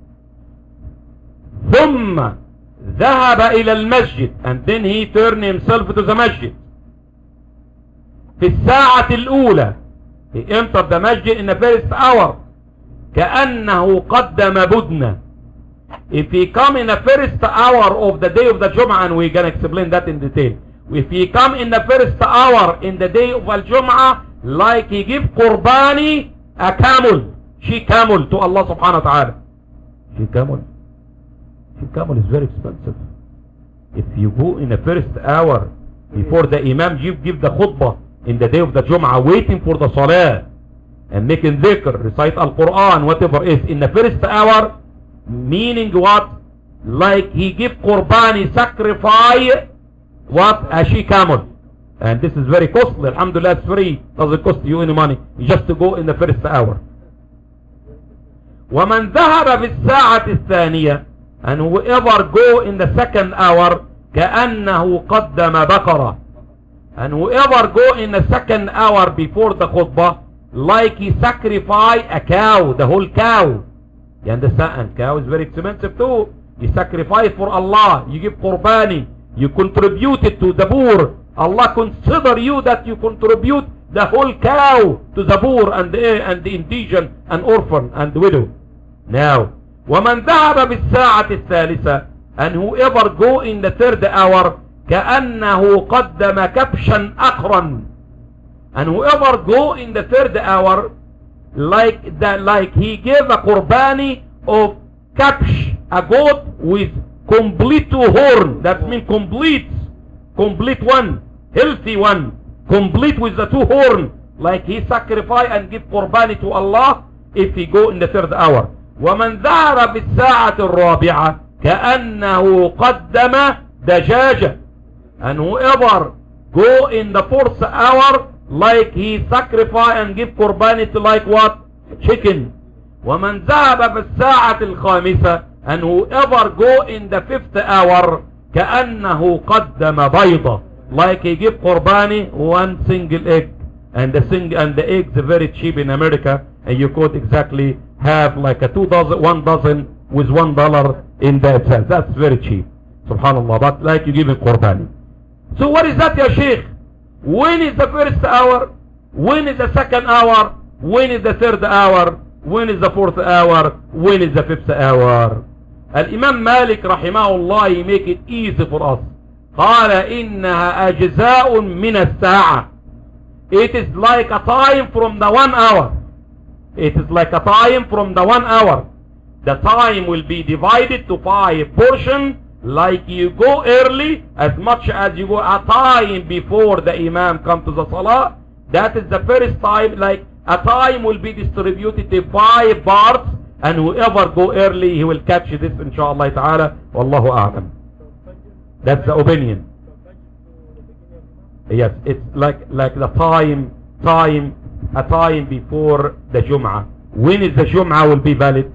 ثم ذهب إلى المسجد, and then he turned himself to the masjid. في الساعة الأولى, he entered the masjid in the first hour. كأنه قدم بدنة. If he come in the first hour of the day of the Jum'ah, and we're going to explain that in detail. If he come in the first hour in the day of Al-Jum'ah, like he give qurbani, a camel, she camel to Allah subhanahu wa ta'ala. She camel. She camel is very expensive. If you go in the first hour before the Imam give, give the khutbah in the day of the Jum'ah, waiting for the Salah and making dhikr, recite Al-Quran, whatever is in the first hour, meaning what? Like he give qurbani, sacrifice what? A she camel. And this is very costly. Alhamdulillah, it's free. Doesn't cost you any money. You just to go in the first hour. وَمَنْ ذَهَبَ فِي السَّاعَةِ الثَّانِيَةِ, and whoever go in the second hour كَأَنَّهُ قَدَّمَ بَقَرَةً, and whoever go in the second hour before the khutbah, like he sacrifice a cow, the whole cow. You understand? And cow is very expensive too. You sacrifice for Allah, you give qurbani, you contribute it to the poor. Allah consider you that you contribute the whole cow to the poor and the, and the indigent and orphan and widow. Now, وَمَنْ ذَهَبَ بِالسَّاعَةِ الثَّالِثَةِ, and whoever go in the third hour كَأَنَّهُ قَدَّمَ كَبْشًا أَقْرًا, and whoever go in the third hour like that, like he gave a qurbani of kabsh, a goat with complete two horn. That means complete, complete one, healthy one, complete with the two horn, like he sacrifice and give qurbani to Allah if he go in the third hour. وَمَنْ ذَهَبَ بِالسَّاعَةِ الرَّابِعَةِ كَأَنَّهُ قَدَّمَ دَجَاجًا, and whoever go in the fourth hour like he sacrifice and give qurbani to like what? Chicken. وَمَنْ ذَهَبَ بِالسَّاعَةِ الْخَامِسَةِ, and whoever go in the fifth hour كَأَنَّهُ قَدَّمَ بَيْضًا, like he give qurbani one single egg, and the sing and the eggs are very cheap in America, and you could exactly have like a two dozen, one dozen with one dollar in that sense. That's very cheap, subhanallah, but like you give it qurbani. So what is that, ya sheikh? When is the first hour? When is the second hour? When is the third hour? When is the fourth hour? When is the fifth hour? Al-Imam Malik rahimahullah, he make it easy for us. قال إنها أجزاء من الساعة. It is like a time from the one hour. It is like a time from the one hour. The time will be divided to five portions. Like you go early, as much as you go a time before the imam come to the salah, that is the first time. Like a time will be distributed to five parts, and whoever go early, he will catch this inshallah ta'ala. Wallahu a'lam. That's the opinion. Yes, it's like like the time, time, a time before the Jum'ah. When is the Jum'ah will be valid?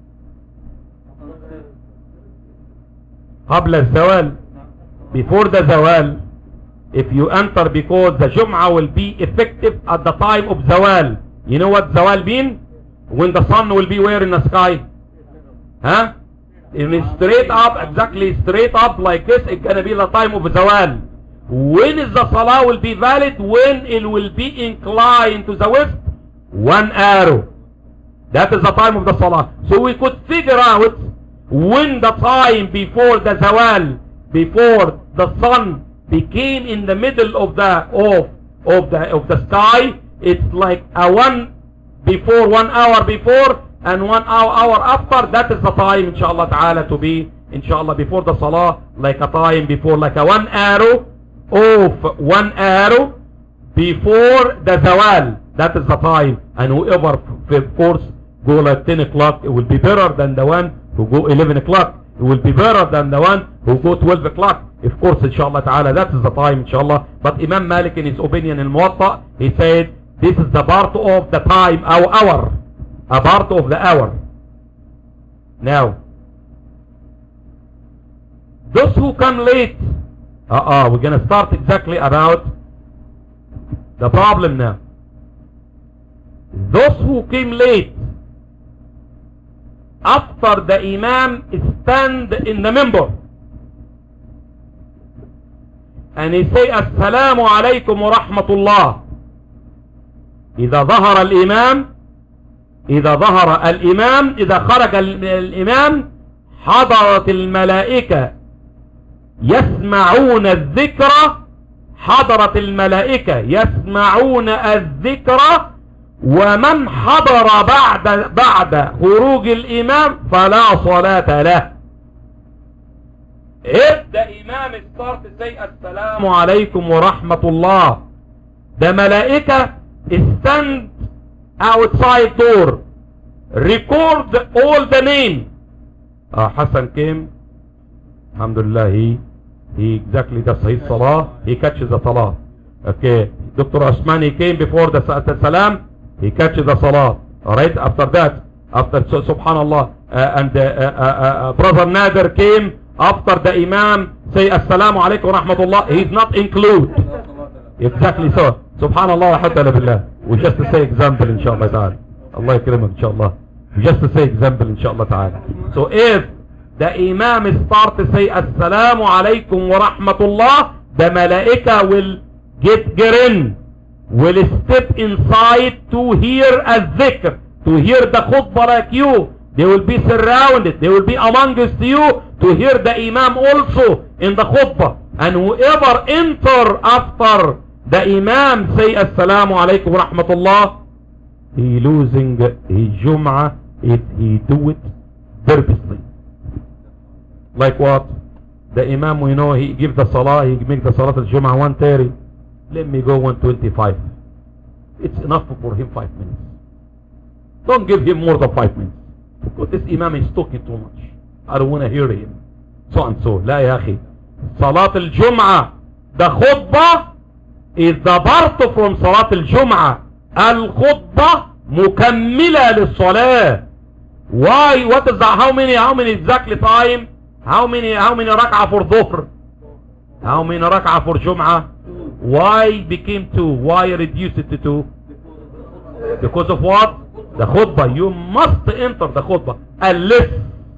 قبل الزوال, before the zawal. If you enter, because the Jum'ah will be effective at the time of zawal. You know what zawal mean? When the sun will be where in the sky? Huh? In straight up, exactly straight up like this, it's gonna be the time of zawal. When is the salah will be valid? When it will be inclined to the west, one arrow. That is the time of the salah. So we could figure out when the time before the zawal, before the sun became in the middle of the of of the of the sky, it's like a one before, one hour before, and one hour, hour after. That is the time, inshallah ta'ala, to be inshallah before the salah, like a time before, like a one arrow of one arrow before the zawal. That is the time. And whoever, of course, go like ten o'clock, it will be better than the one who go eleven o'clock. It will be better than the one who go twelve o'clock. Of course, inshallah ta'ala, that is the time, inshallah. But Imam Malik, in his opinion in Muwatta, he said this is the part of the time, our hour, a part of the hour. Now, those who come late, uh-uh, we're going to start exactly about the problem now. Those who came late, after the imam stand in the member and he say assalamu alaikum wa rahmatullah, إذا ظهر الإمام إذا ظهر الإمام إذا خرج الإمام حضرت الملائكة يسمعون الذكر حضرت الملائكة يسمعون الذكر ومن حضر بعد بعد خروج الإمام فلا صلاة له. If the Imam start to say Assalamu alaikum wa rahmatullah, the malaika stand outside door, record all the name. uh, Hassan came, alhamdulillah, he he exactly does his salah, he catches the salah. Okay, Doctor Osmani came before the, the salam, he catches the salah. Alright, after that, after so, subhanallah, uh, and uh, uh, uh, Brother Nader came after the Imam say assalamu alaikum wa rahmatullah, he's not included. Exactly so. Subhanallah wa hatta billah. We just to say example inshallah ta'ala. Allah yakrimak inshallah. Just to say example inshallah ta'ala. So if the Imam start to say assalamu alaikum wa rahmatullah, the malaika will get, get in, will step inside to hear az-zikr, to hear the khutbah like you. They will be surrounded, they will be amongst you to hear the Imam also in the khutbah. And whoever enter after the Imam say assalamu alaikum wa rahmatullah, he losing his Jum'ah if he do it purposely. Like what? The Imam, we know he give the salah, he make the salat al-Jum'ah one thirty. Let me go one twenty-five. It's enough for him five minutes. Don't give him more than five minutes. Because this Imam is talking too much. I don't want to hear him. So and so. لا يا أخي. Salat al-Jum'ah, the khutbah is the part from Salat al-Jum'ah. Al-khutbah mukammila lis-salah. Why? What is that? How many, how many exactly time? How many, how many rak'ah for dhuhr? How many rak'ah for Jum'ah? Why became two? Why reduce it to two? Because of what? The khutbah. You must enter the khutbah. Unless,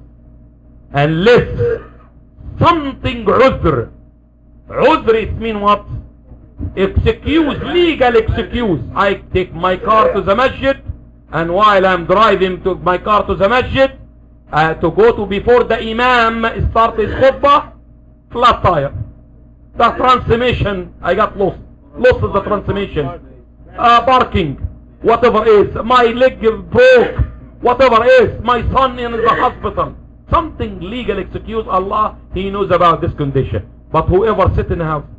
unless something udhr. Udhr is mean what? Excuse, legal excuse. I take my car to the masjid, and while I'm driving to my car to the masjid, uh, to go to before the Imam start his khutbah, flat tire. The transmission, I got lost. Lost the transmission. Uh, barking. Whatever is. My leg broke. Whatever is. My son in the hospital. Something legal excuse. Allah, He knows about this condition. But whoever sit in the house.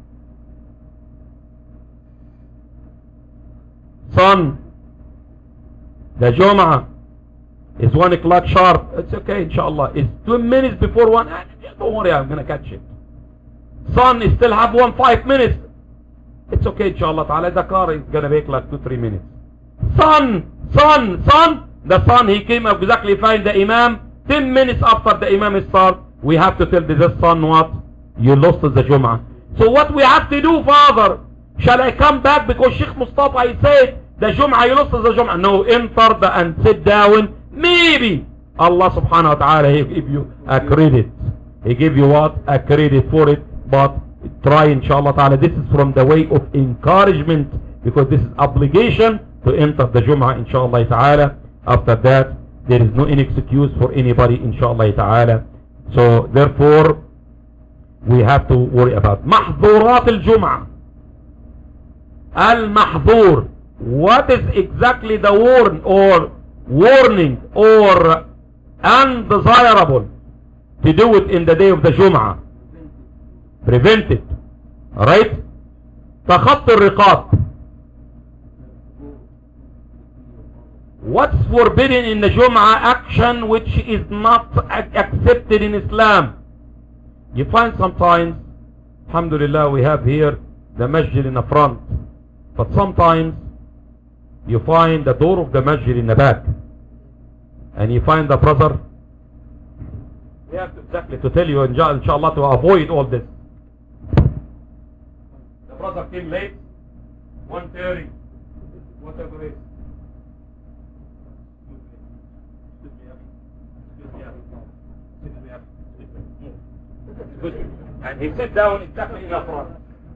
Son, the Jum'ah is one o'clock sharp. It's okay, inshallah. It's two minutes before one. Don't worry, I'm going to catch it. Son, you still have one five minutes. It's okay, inshallah ta'ala. The car is going to make like two, three minutes. Son, son, son. The son, he came up exactly find the Imam. Ten minutes after the Imam start, we have to tell this son what? You lost the Jum'ah. So what we have to do, father? Shall I come back because Sheikh Mustafa, I said, the Jum'ah, you lost the Jum'ah. No, enter the, and sit down. Maybe Allah subhanahu wa ta'ala, He give you a credit. He give you what? A credit for it. But try inshallah ta'ala. This is from the way of encouragement, because this is obligation to enter the Jum'ah inshallah ta'ala. After that, there is no any excuse for anybody inshallah ta'ala. So therefore, we have to worry about محظورات الجمعة. Al-Mahdur. What is exactly the warn or warning or undesirable to do it in the day of the Jum'ah? Prevent it. Alright? تخطي الرقاب. What's forbidden in the Jum'ah? Action which is not accepted in Islam. You find sometimes, alhamdulillah, we have here the masjid in the front. But sometimes you find the door of the masjid in the back. And you find the brother. We have to exactly to tell you inshallah to avoid all this. The brother came late, one thirty, whatever it is. And he sat down exactly in the front.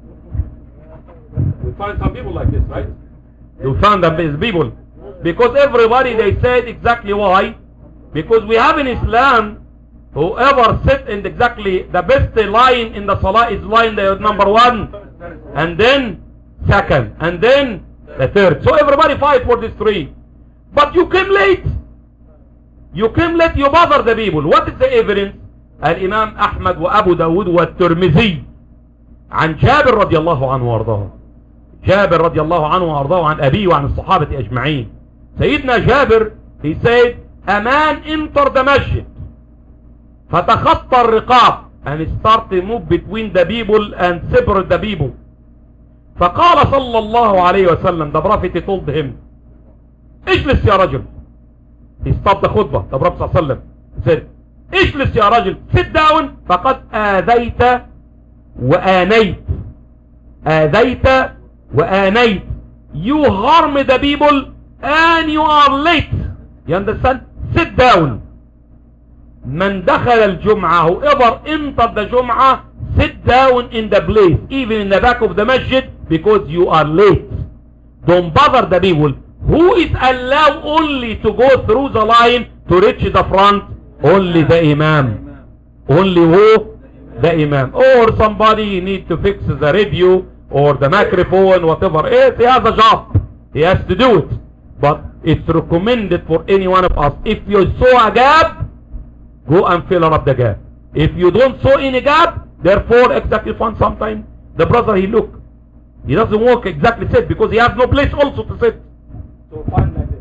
We find some people like this, right? You find them as people. Because everybody, they said exactly why. Because we have in Islam, whoever sit in exactly the best line in the salah is line the number one. And then second. And then the third. So everybody fight for these three. But you came late. You came late, you bother the people. What is the evidence? الإمام أحمد وأبو داود والترمذي عن جابر رضي الله عنه وارضاه. جابر رضي الله عنه وارضاه عن أبيه وعن الصحابة أجمعين. سيدنا جابر, he said, a man entered the masjid فتخطى الرقاب. and start to move between the people and separate the people. فقال صلى الله عليه وسلم, the Prophet told him, اجلس يا رجل. He stopped the khutbah. The Prophet صلى الله عليه وسلم said, اجلس يا رجل, sit down, فقد آذيت وآنيت. آذيت وآنيت. You harm the people and you are late. You understand? Sit down. من دخل الجمعة, whoever entered the Jum'ah, sit down in the place, even in the back of the masjid, because you are late. Don't bother the people. Who is allowed only to go through the line to reach the front? Only the Imam. Only who? The Imam. Or somebody need to fix the radio or the microphone, whatever it is, he has a job. He has to do it. But it's recommended for any one of us. If you saw a gap, go and fill up the gap. If you don't saw any gap, therefore exactly fun sometime. The brother, he look, he doesn't walk exactly sit because he has no place also to sit. So find like this.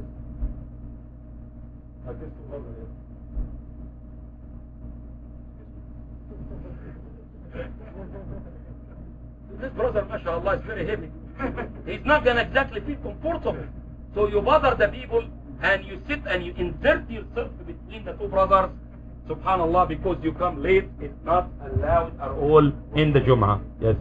Like this over here. This brother, mashallah, is very heavy. He's not going to exactly feel comfortable. So you bother the people and you sit and you insert yourself between the two brothers. Subhanallah, because you come late, it's not allowed at all in the Jum'ah. Yes.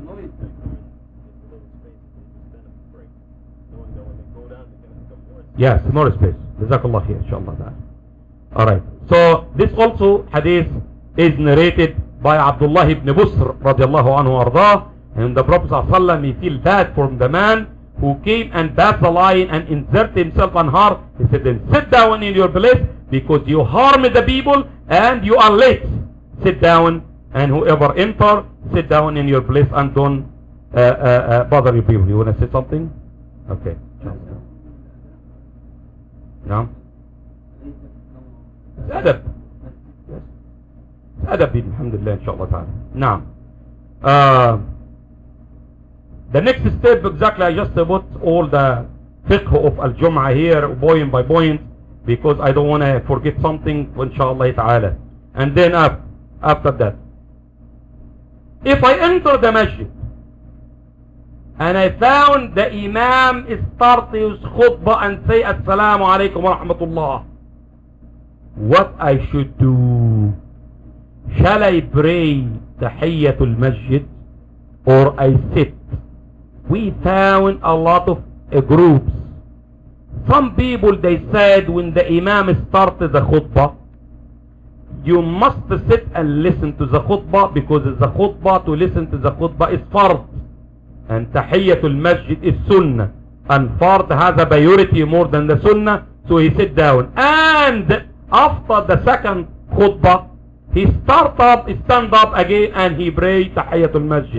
Yes, more space. Jazakallah khair, inshallah. Alright. So this also hadith is narrated by Abdullah ibn Busr radiallahu anhu ardah. And the Prophet ﷺ, he feel bad from the man who came and passed the line and inserted himself on her. He said, then sit down in your place because you harm the people and you are late. Sit down, and whoever enter, sit down in your place and don't uh, uh, uh, bother your people. You want to say something? Okay. No? Adab. Yes. Adab, alhamdulillah, inshallah ta'ala. Now, uh, the next step, exactly, I just put all the fiqh of al-Jum'ah here, point by point, because I don't want to forget something, inshallah ta'ala. And then after, after that, if I enter the masjid and I found the Imam start his khutbah and say assalamu alaikum wa rahmatullah, what I should do? Shall I pray tahiyyatul masjid or I sit? We found a lot of uh, groups. Some people, they said when the Imam started the khutbah, you must sit and listen to the khutbah, because the khutbah, to listen to the khutbah is fard, and tahiyyatul masjid is sunnah, and fard has a priority more than the sunnah. So he sit down, and after the second khutbah he start up, stand up again, and he pray tahiyyatul masjid.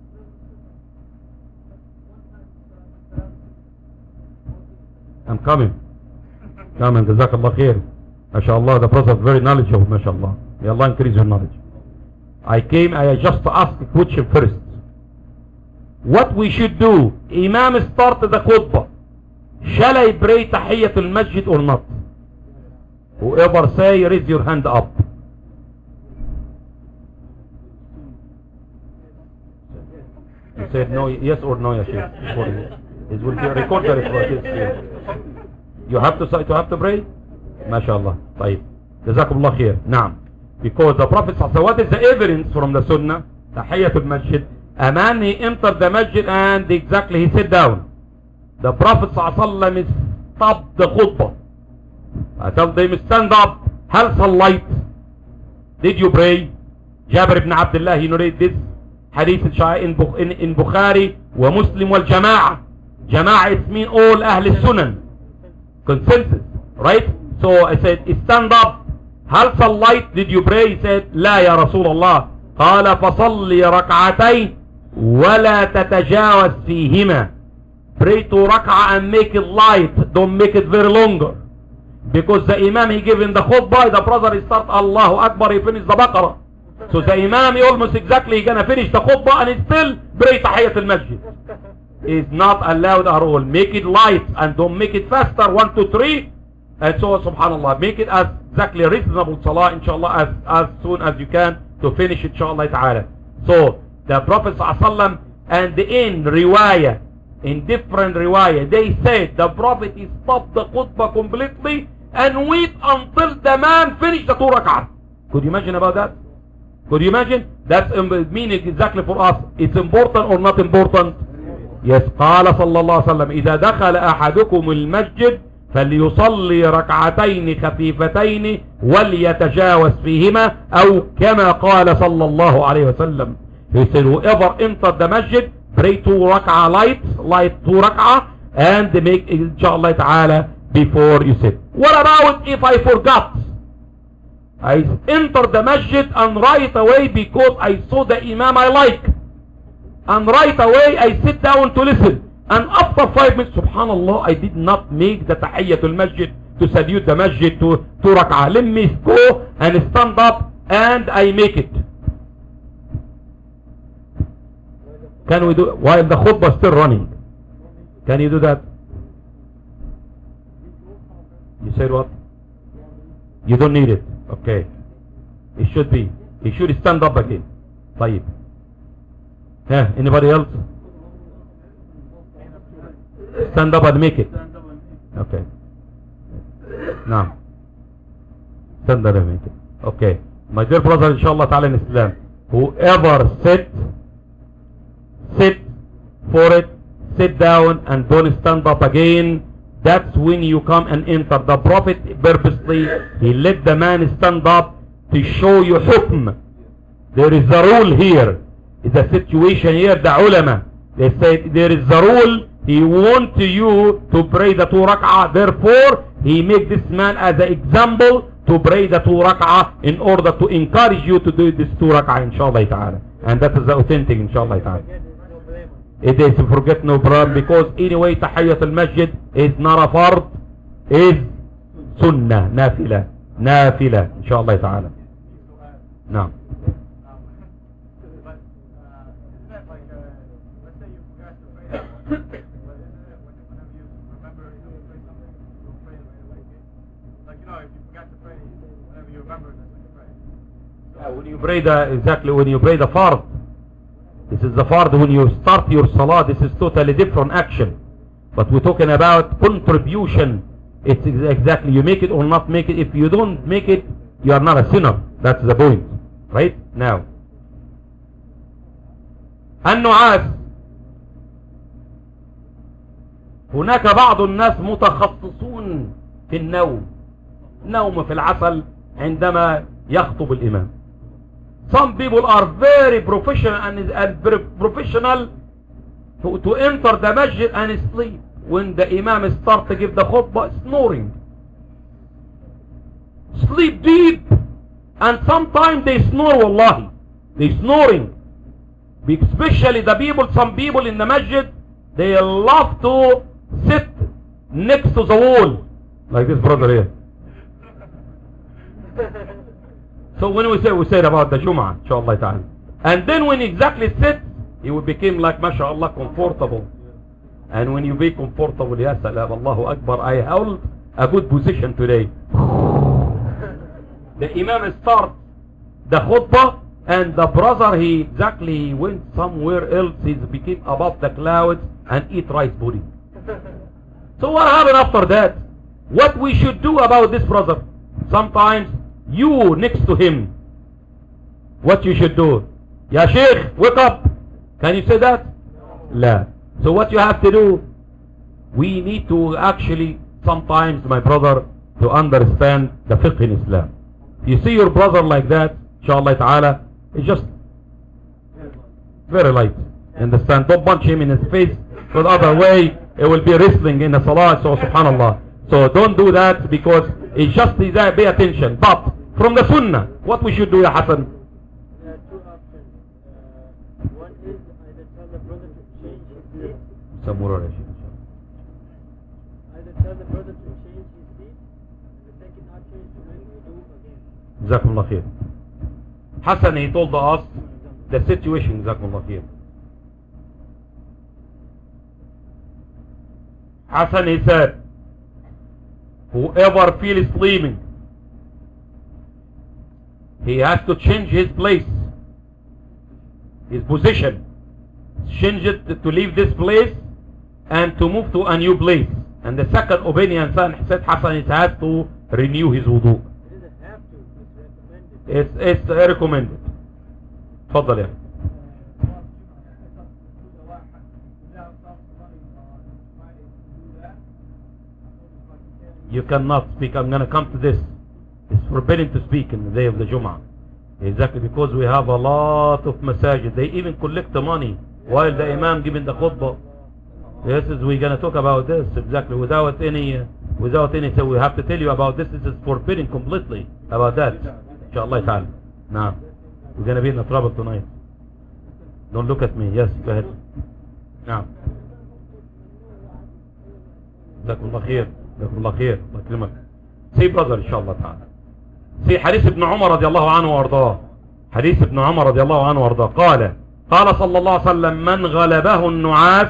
I'm coming. Come and jazakallah khair. MashaAllah, the brother is very knowledgeable, MashaAllah. May Allah increase your knowledge. I came, I just asked a question first. What we should do? Imam started the khutbah. Shall I pray tahiyyatul masjid or not? Whoever say, raise your hand up. You said no, yes or no, ya Shaykh. It will be recorded for this. You have to say to have to pray? MashaAllah. طيب. Jazakumullah khair. Naam. Because the Prophet sallallahu alaihi wasallam, what is the evidence from the Sunnah? Tahiyyatul masjid. A man, he entered the masjid and exactly he sat down. The Prophet sallallahu alaihi wasallam stopped the khutbah. I told them, stand up. Hal sallayt? Did you pray? Jabir ibn Abdullah, he narrated this hadith in, in, in Bukhari wa Muslim wal Jama'ah. Jama'ah, it means all Ahl Sunan. Consensus. Right? So I said, stand up. Hal sallayt? Did you pray? He said, La ya Rasulullah. قال فصلي ركعتين ولا تتجاوز فيهما. Pray to rak'ah and make it light. Don't make it very longer. Because the Imam, he given the khutbah, the brother he start Allahu Akbar, he finish the Baqarah. So the Imam, he almost exactly he gonna finish the khutbah and he still pray tahiyyatul masjid. Is not allowed at all. Make it light and don't make it faster. One, two, three. And so subhanallah, make it as exactly reasonable salah, inshallah, as, as soon as you can to finish inshallah ta'ala. So the Prophet ﷺ, and in riwayah, in different riwayah, they said the Prophet he stopped the khutbah completely and wait until the man finished the two rak'ah. Could you imagine about that? Could you imagine? That's meaning exactly for us. It's important or not important? Yes. قال صلى الله عليه وسلم إذا دخل أحدكم المسجد فليصلي ركعتين خفيفتين وليتجاوز فيهما أو كما قال صلى الله عليه وسلم. He said whoever entered the masjid, pray two rak'ah light, light two rak'ah, and make inshallah ta'ala before you sit. What about if I forgot? I entered the masjid and right away because I saw the imam I like. And right away I sit down to listen. And after five minutes, subhanallah, I did not make the tahiyyatul masjid to salute the masjid to, to rak'ah. Let me go and stand up and I make it. Can we do while the khutbah is still running? Can you do that? You said what? You don't need it. Okay. It should be. He should stand up again. طيب. Yeah, anybody else? Stand up and make it. Okay. Now. Stand up and make it. Okay. My dear brother, inshallah ta'ala in Islam, whoever sit, sit for it, sit down and don't stand up again. That's when you come and enter. The Prophet purposely, he let the man stand up to show you hukm. There is a rule here. It's a situation here, the ulama. They said there is a rule. He wants you to pray the two rak'ah. Therefore, he made this man as an example to pray the two rak'ah in order to encourage you to do this two rak'ah, inshallah ta'ala. And that is the authentic, inshallah ta'ala. It is to forget no problem, because anyway tahiyyat al-masjid is not a fard, is sunnah, nafila, nafila, inshallah ta'ala. Now. But, uh, isn't that like, uh, let's say you forgot to pray that one, but isn't it whenever you remember to pray something, you'll pray it right away? Like, you know, if you forgot to pray, whenever you remember, that's when you pray. So, yeah, when you pray the, exactly, when you pray the fard, this is the fard. When you start your salah, this is totally different action. But we're talking about contribution. It's exactly, you make it or not make it. If you don't make it, you are not a sinner. That's the point. Right? Now. النعاس. هناك بعض الناس متخصصون في النوم. نوم في العسل عندما يخطب الإمام. Some people are very professional and, and very professional to, to enter the masjid and sleep. When the imam starts to give the khutbah, snoring. Sleep deep. And sometimes they snore, wallahi. They snoring. Especially the people, some people in the masjid, they love to sit next to the wall. Like this brother here. So when we say, we said about the Jum'ah, inshallah ta'ala. And then when he exactly sits, he will become like, mashallah, comfortable. And when you be comfortable, ya salam, Allahu Akbar, I hold a good position today. The Imam starts the khutbah, and the brother, he exactly went somewhere else. He became above the clouds and eat rice pudding. So what happened after that? What we should do about this brother? Sometimes you next to him, what you should do? Ya Sheikh, wake up. Can you say that? La. So what you have to do, we need to actually sometimes, my brother, to understand the fiqh in Islam. You see your brother like that, inshallah ta'ala, it's just very light. Understand? Don't punch him in his face, so the other way it will be wrestling in the salah. So subhanallah. So don't do that, because it's just desire, pay attention. But from the sunnah, what we should do, Ya Hassan? There are two options. Uh, one is either tell the brother to change his seat. Either tell the brother to change his seat, and the second option is to make wudu again. Jazakumullah khair. Hassan, he told us the situation. Jazakumullah khair. Hassan, he said, whoever feels sleeping, he has to change his place. his position. Change it to leave this place and to move to a new place. And the second opinion said Hassan is has to renew his wudu. He doesn't have to, it's recommended. It's, it's uh, recommended. تفضل يا You cannot speak. I'm going to come to this. It's forbidden to speak in the day of the Jum'ah. Exactly, because we have a lot of masajid. They even collect the money while the imam giving the khutbah. Yes, is we're going to talk about this exactly without any, uh, without any. So we have to tell you about this. This is forbidden completely about that. Inshallah ta'ala. Now, we're going to be in the trouble tonight. Don't look at me. Yes, go ahead. Now. جزاكم الله خير. جزاكم الله خير. الله يكرمك. See brother إن شاء الله تعالى. See حديث ابن عمر رضي الله عنه وارضاه. حديث ابن عمر رضي الله عنه وارضاه قال قال صلى الله عليه وسلم من غلبه النعاس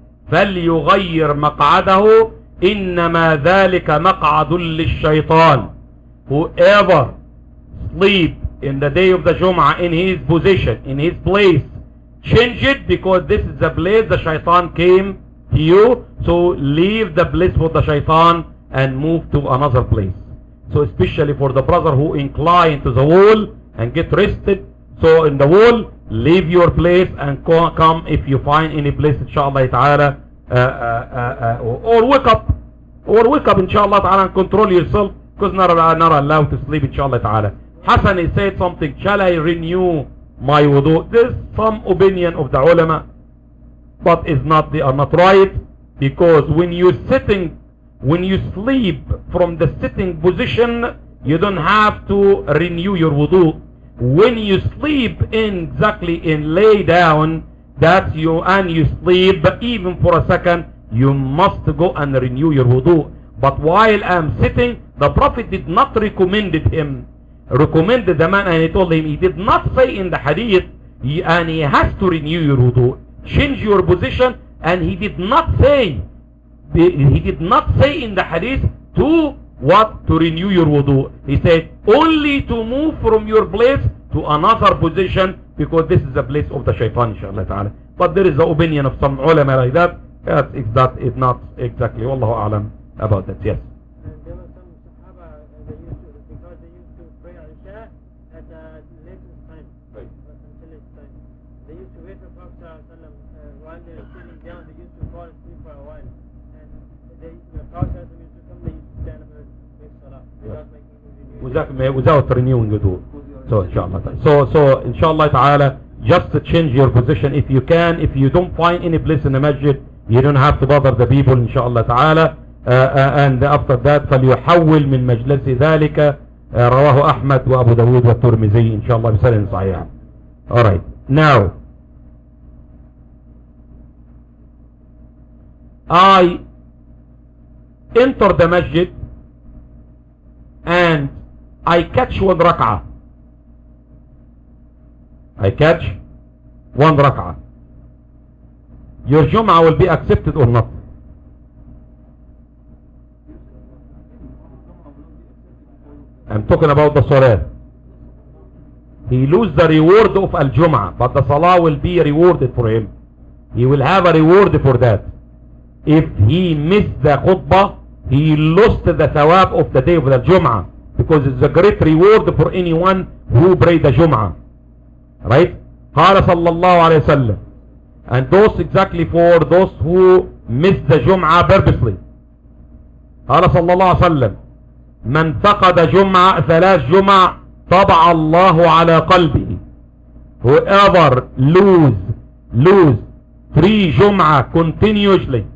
فليغير مقعده إنما ذلك مقعد للشيطان. Whoever sleep in the day of the Jum'ah in his position, in his place, change it because this is the place the shaitan came to you. So leave the place for the shaitan and move to another place. So especially for the brother who incline to the wall and get rested. So in the wall, leave your place and come if you find any place inshallah ta'ala uh, uh, uh, uh, or wake up or wake up inshallah ta'ala and control yourself because not, not allowed to sleep inshallah ta'ala. Hassan he said something, shall I renew my wudu? There's some opinion of the ulama, but is not, they are not right, because when you're sitting, when you sleep from the sitting position, you don't have to renew your wudu. When you sleep in exactly in lay down, that's you, and you sleep even for a second, you must go and renew your wudu. But while I'm sitting, the Prophet did not recommend him, recommended the man, and he told him, he did not say in the hadith, he, and he has to renew your wudu. Change your position, and he did not say, he did not say in the hadith to what? To renew your wudu. He said only to move from your place to another position because this is the place of the shaitan inshallah ta'ala. But there is the opinion of some ulama like that. That is, that is not exactly. Wallahu a'lam about that. Yes. And there were some Sahaba, uh, they used to, because they used to pray Isha at the latest time, Right. until its time. They used to wait for Prophet Sallallahu uh, while they were sitting down, they used to fall asleep for a while. And they, the Prophet used to come, they used to stand up and make salah without making any renewal. Without renewing wudu. So inshallah. So so inshallah ta'ala, just to change your position if you can. If you don't find any place in the masjid, you don't have to bother the people inshallah ta'ala. Uh, uh, and after that فليحول من مجلس ذلك uh, رواه أحمد وأبو داود والترمذي إن شاء الله بسند صحيح. Alright, now I enter the masjid and I catch one rak'ah. I catch one rak'ah. Your Jum'ah will be accepted or not? I'm talking about the Salah. He lose the reward of Al-Jum'ah, but the Salah will be rewarded for him. He will have a reward for that. If he missed the khutbah, he lost the thawab of the day of the Jum'ah, because it's a great reward for anyone who prayed the Jum'ah. Right? قال صلى الله عليه وسلم. And those exactly for those who missed the Jum'ah purposely. قال صلى الله عليه وسلم من فقد جمعة ثلاث جمع طبع الله على قلبه. Whoever lose lose three Jum'ah continuously,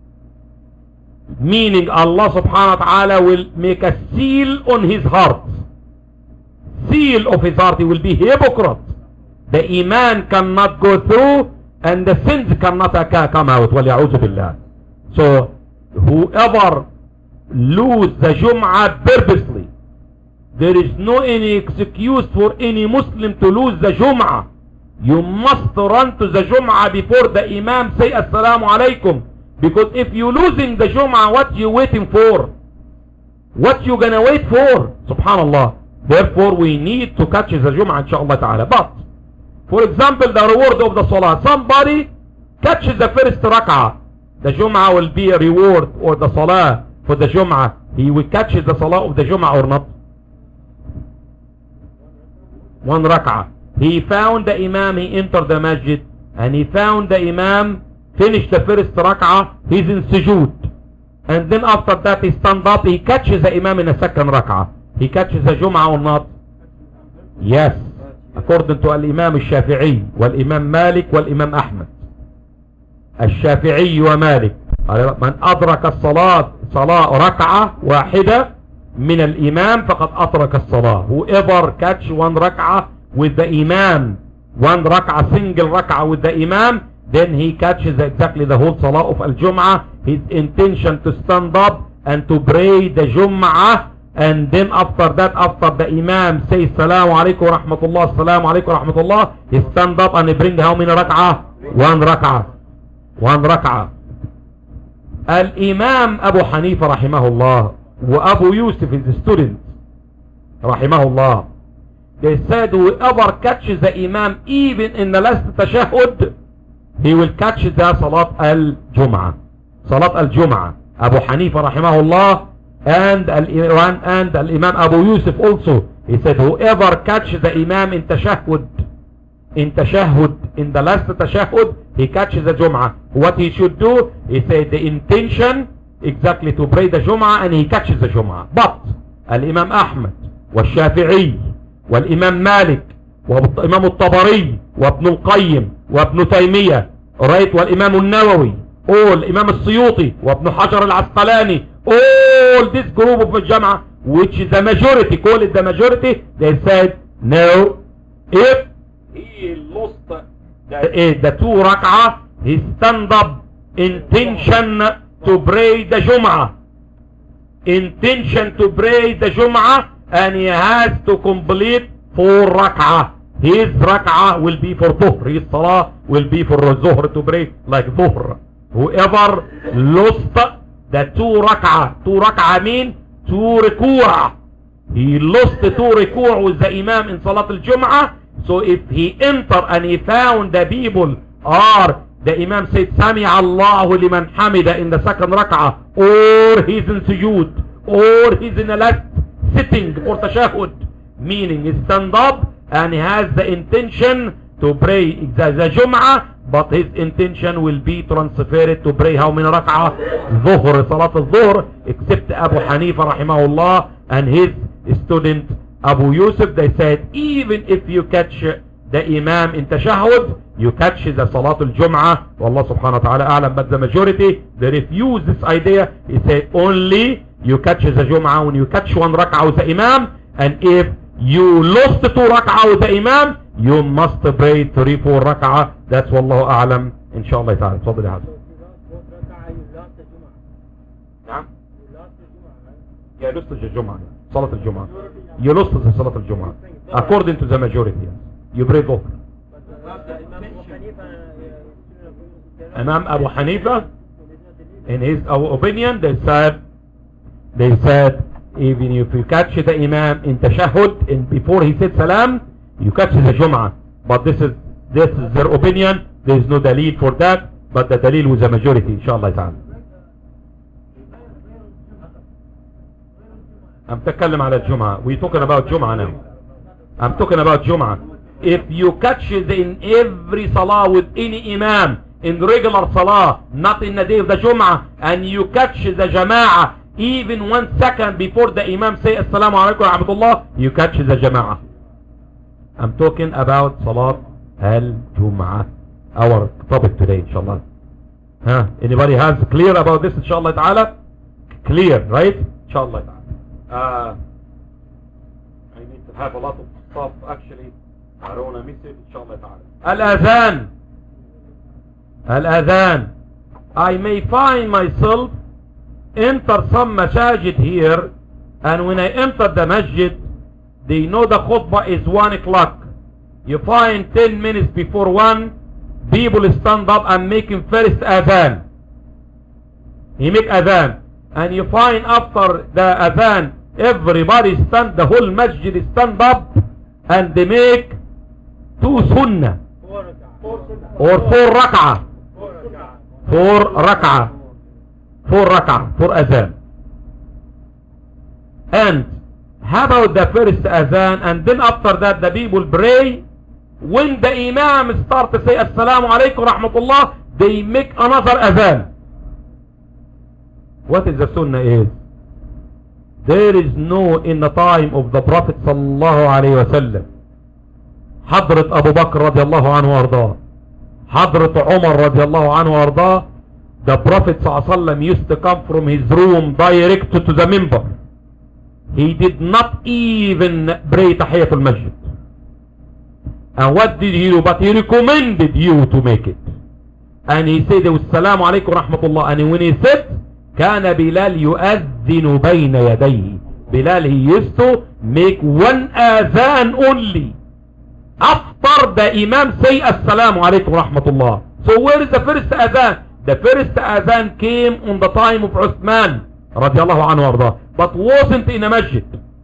meaning Allah subhanahu wa ta'ala will make a seal on his heart, seal of his heart. He will be hypocrite. The iman cannot go through and the sins cannot come out. وَلِيَعُوذُ بِاللَّهِ. So whoever lose the Jum'ah purposely, there is no any excuse for any Muslim to lose the Jum'ah. You must run to the Jum'ah before the Imam say Assalamu alaikum. Because if you losing the Jum'ah, what you waiting for? What you gonna wait for? Subhanallah. Therefore we need to catch the Jum'ah inshallah ta'ala. But For example, the reward of the salah. Somebody catches the first rak'ah. The Jum'ah will be a reward, or the salah for the Jum'ah. He will catch the salah of the Jum'ah or not? One rak'ah. He found the Imam, he entered the masjid, and he found the Imam finished the first rak'ah, he's in sujood. And then after that he stand up, he catches the Imam in a second rak'ah. He catches the Jum'ah or not? Yes. According to Al-Imam Al-Shafi'i, Wal-Imam Malik, Wal-Imam Ahmad. الشافعي ومالك من أدرك الصلاة صلاة ركعة واحدة من الإمام فقد أدرك الصلاة. Whoever catch one rak'ah with the Imam, one rak'ah, single rak'ah with the Imam, then he catches exactly the whole salah of Al-Jum'ah. His intention to stand up and to pray the Jum'ah, and then after that, after the Imam says Assalamu alaikum wa rahmatullah, Assalamu alaikum wa rahmatullah, he stand up and he bring how many rak'ah? One rak'ah. One rak'ah. Al-Imam Abu Hanifa rahimahullah wa Abu Yusuf, his student rahimahullah, they said whoever catches the Imam even in the last tashahhud, he will catch the Salat al-Jum'ah. Salat al-Jum'ah. Abu Hanifa rahimahullah and al-Imam and al-Imam Abu Yusuf also, he said whoever catches the Imam in tashahhud, in tashahhud, in the last tashahhud, he catches the Jum'ah. What he should do, he said the intention exactly to pray the Jum'ah, and he catches the Jum'ah. But al-Imam Ahmad wal-Shafi'i wal-Imam Malik wal-Imam al-Tabari wa Ibn al-Qayyim wa Ibn Taymiyyah, right, wal-Imam al-Nawawi, all Imam al-Suyuti wa Ibn Hajar al-Asqalani, all this group of Jum'ah, which is the majority, call it the majority, they said no, if he lost the, the two rak'ah, he stand up intention to pray the Jum'ah, intention to pray the Jum'ah, and he has to complete four rak'ah. His rak'ah will be for Dhuhr, his salah will be for Zuhr, to pray like Dhuhr. Whoever lost the two rak'ah, two rak'ah mean two riku'ah, he lost the two riku'ah with the Imam in Salat al-Jum'ah. So if he entered and he found the people are, the Imam said Sami Allahu liman hamida in the second rak'ah, or he's in sujood, or he's in the last sitting for tashahhud, meaning he stand up and he has the intention to pray the, the Jum'ah, but his intention will be transferred to pray how many rak'ah? Dhuhr, Salat al-Dhuhr, except Abu Hanifa rahimahullah and his student Abu Yusuf, they said even if you catch the Imam in tashahhud, you catch the Salat al-Jum'ah. Wallah subhanahu wa ta'ala a'lam, but the majority, they refuse this idea. He said only you catch the Jum'ah when you catch one rak'ah with the Imam, and if you lost two rak'ah with the Imam, you must pray three, four rak'ah. That's wallahu a'lam, inshallah ta'ala. تفضل يا حسن. نعم. Yeah, lost the Jum'ah. Salat al-Jum'ah. You lost the Salat al-Jum'ah. According to the majority, you pray Dhuhr. Imam Abu Hanifa, in his opinion, they said, they said, even if you catch the Imam in tashahhud, and before he said salam, you catch the Jum'ah. But this is, this is their opinion. There is no dalil for that, but the dalil was the majority, inshallah ta'ala. I'm تكلم على الجمعة. We're talking about Jum'ah now. I'm talking about Jum'ah. If you catch it in every salah with any imam, in regular salah, not in the day of the Jum'ah, and you catch the jama'ah even one second before the imam say Assalamu alaikum wa rahmatullah, you catch the jama'ah. I'm talking about Salat al-Jum'ah, our topic today, inshallah. Huh? Anybody has clear about this, inshallah ta'ala? Clear, right? Inshallah ta'ala. Uh, I need to have a lot of stuff actually. I don't want to miss it, inshallah ta'ala. Al-Adhan. Al-Adhan. I may find myself enter some masajid here, and when I enter the masjid, they know the khutbah is one o'clock. You find ten minutes before one, people stand up and making first adhan. He make adhan. And you find after the adhan, everybody stand, the whole masjid stand up, and they make two sunnah Four rak'ah. or four rak'ah. Four rak'ah. Four rak'ah. Four rak'ah. Four adhan. And how about the first adhan, and then after that the people pray? When the imam start to say assalamu alaikum rahmatullah, they make another adhan. What is the sunnah is? There is no, in the time of the Prophet sallallahu alayhi wa sallam, Hadrat Abu Bakr radiallahu anhu arda, Hadrat Umar radiallahu anhu arda, the Prophet sallallahu alayhi wa sallam used to come from his room direct to the minbar. He did not even pray Tahiyatul Masjid. And what did he do? But he recommended you to make it. And he said, Assalamu alaikum rahmatullah. And when he said, كان بلال يؤذن بين يديه. Bilal, he used to make one adhan only. After the imam say, Assalamu alaikum rahmatullah. So where is the first adhan? The first adhan came on the time of Uthman radiallahu anhu arda, but wasn't in a masjid.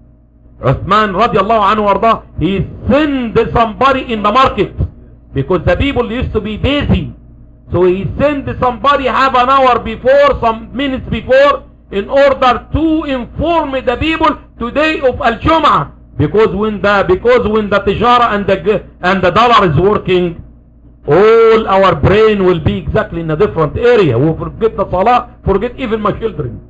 Uthman radiallahu anhu arda, he sent somebody in the market because the people used to be busy. So he sent somebody half an hour before, some minutes before, in order to inform the people today of Al-Jum'ah. Because when the because when the tijara and the and the dollar is working, all our brain will be exactly in a different area. We forget the salah, forget even my children.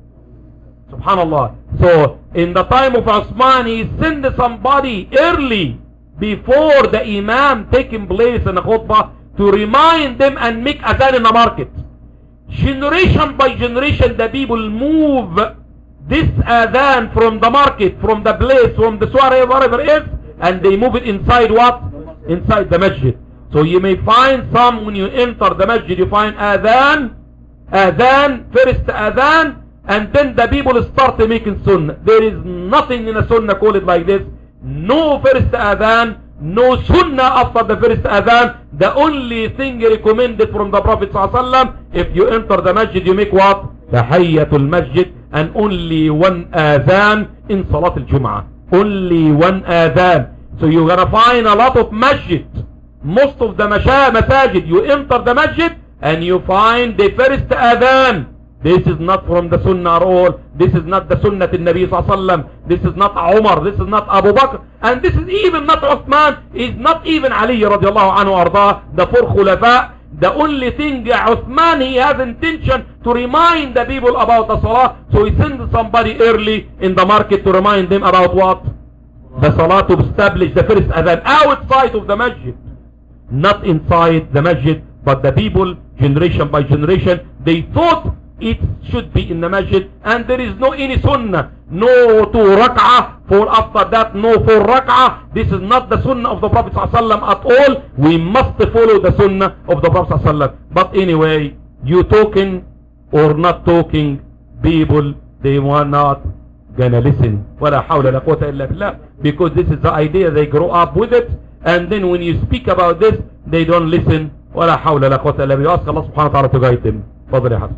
Subhanallah. So in the time of Uthman, he sent somebody early before the imam taking place in a khutbah to remind them and make adhan in the market. Generation by generation, the people move this adhan from the market, from the place, from the soiree, wherever it is, and they move it inside what? Inside the masjid. So you may find some, when you enter the masjid, you find adhan, adhan, first adhan, and then the people start making sunnah. There is nothing in a sunnah call it like this. No first adhan, no sunnah after the first adhan. The only thing recommended from the Prophet ﷺ, if you enter the masjid, you make what? Tahiyyatul masjid, and only one adhan in Salat al-Jum'ah. Only one adhan. So you're gonna find a lot of masjid. Most of the masajid, you enter the masjid and you find the first adhan. This is not from the sunnah at all. This is not the sunnah in Nabi sallallahu alaihi wasallam. This is not Umar. This is not Abu Bakr. And this is even not Uthman. Is not even Ali radiallahu anhu arda. The four khulafa. The only thing Uthman, he has intention to remind the people about the salah. So he sends somebody early in the market to remind them about what? The salah, to establish the first adhan outside of the masjid. Not inside the masjid. But the people, generation by generation, they thought it should be in the masjid, and there is no any sunnah, no two rak'ah, for after that no four rak'ah. This is not the sunnah of the Prophet ﷺ at all. We must follow the sunnah of the Prophet ﷺ. But anyway, you talking or not talking, people, they were not gonna listen. ولا حول ولا قوة إلا بالله. Because this is the idea, they grow up with it, and then when you speak about this, they don't listen. ولا حول ولا قوة إلا بالله. Ask Allah subhanahu wa ta'ala to guide them. فضل يا حسن.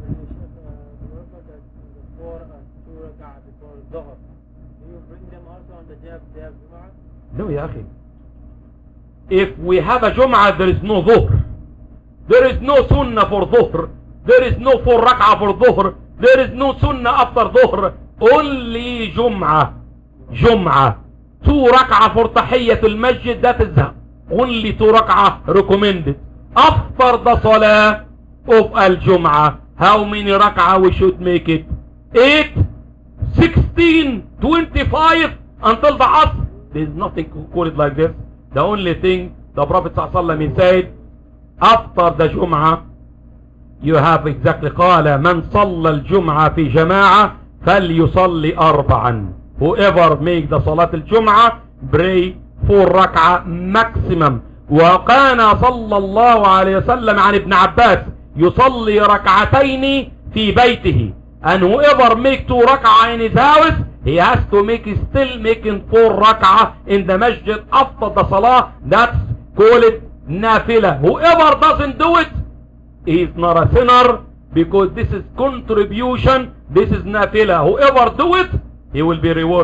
No, ya akhi. If we have a Jum'ah, there is no Dhuhr. There is no Sunnah for Dhuhr. There is no four Rak'ah for Dhuhr. There is no Sunnah after Dhuhr. Only Jum'ah. Jum'ah. Two Rak'ah for Tahiyyatul Masjid. That is only two Rak'ah recommended. After the Salah of Al-Jum'ah, how many Rak'ah we should make it? eight, sixteen, twenty-five until the Asr. There is nothing to call it like this. The only thing the Prophet ﷺ said, after the Jum'ah, you have exactly قال من صلى الجمعة في جماعة فليصلي أربعا. Whoever make the Salat al-Jum'ah, pray four rak'ah maximum. وكان صلى الله عليه وسلم عن ابن عباس يصلي ركعتين في بيته. And whoever make two rak'ah in his house, he has to make still making four rak'ah in the masjid after the salah. That's call it nafila. Whoever doesn't do it, he is not a sinner, because this is contribution. This is nafila. Whoever do it, he will be rewarded.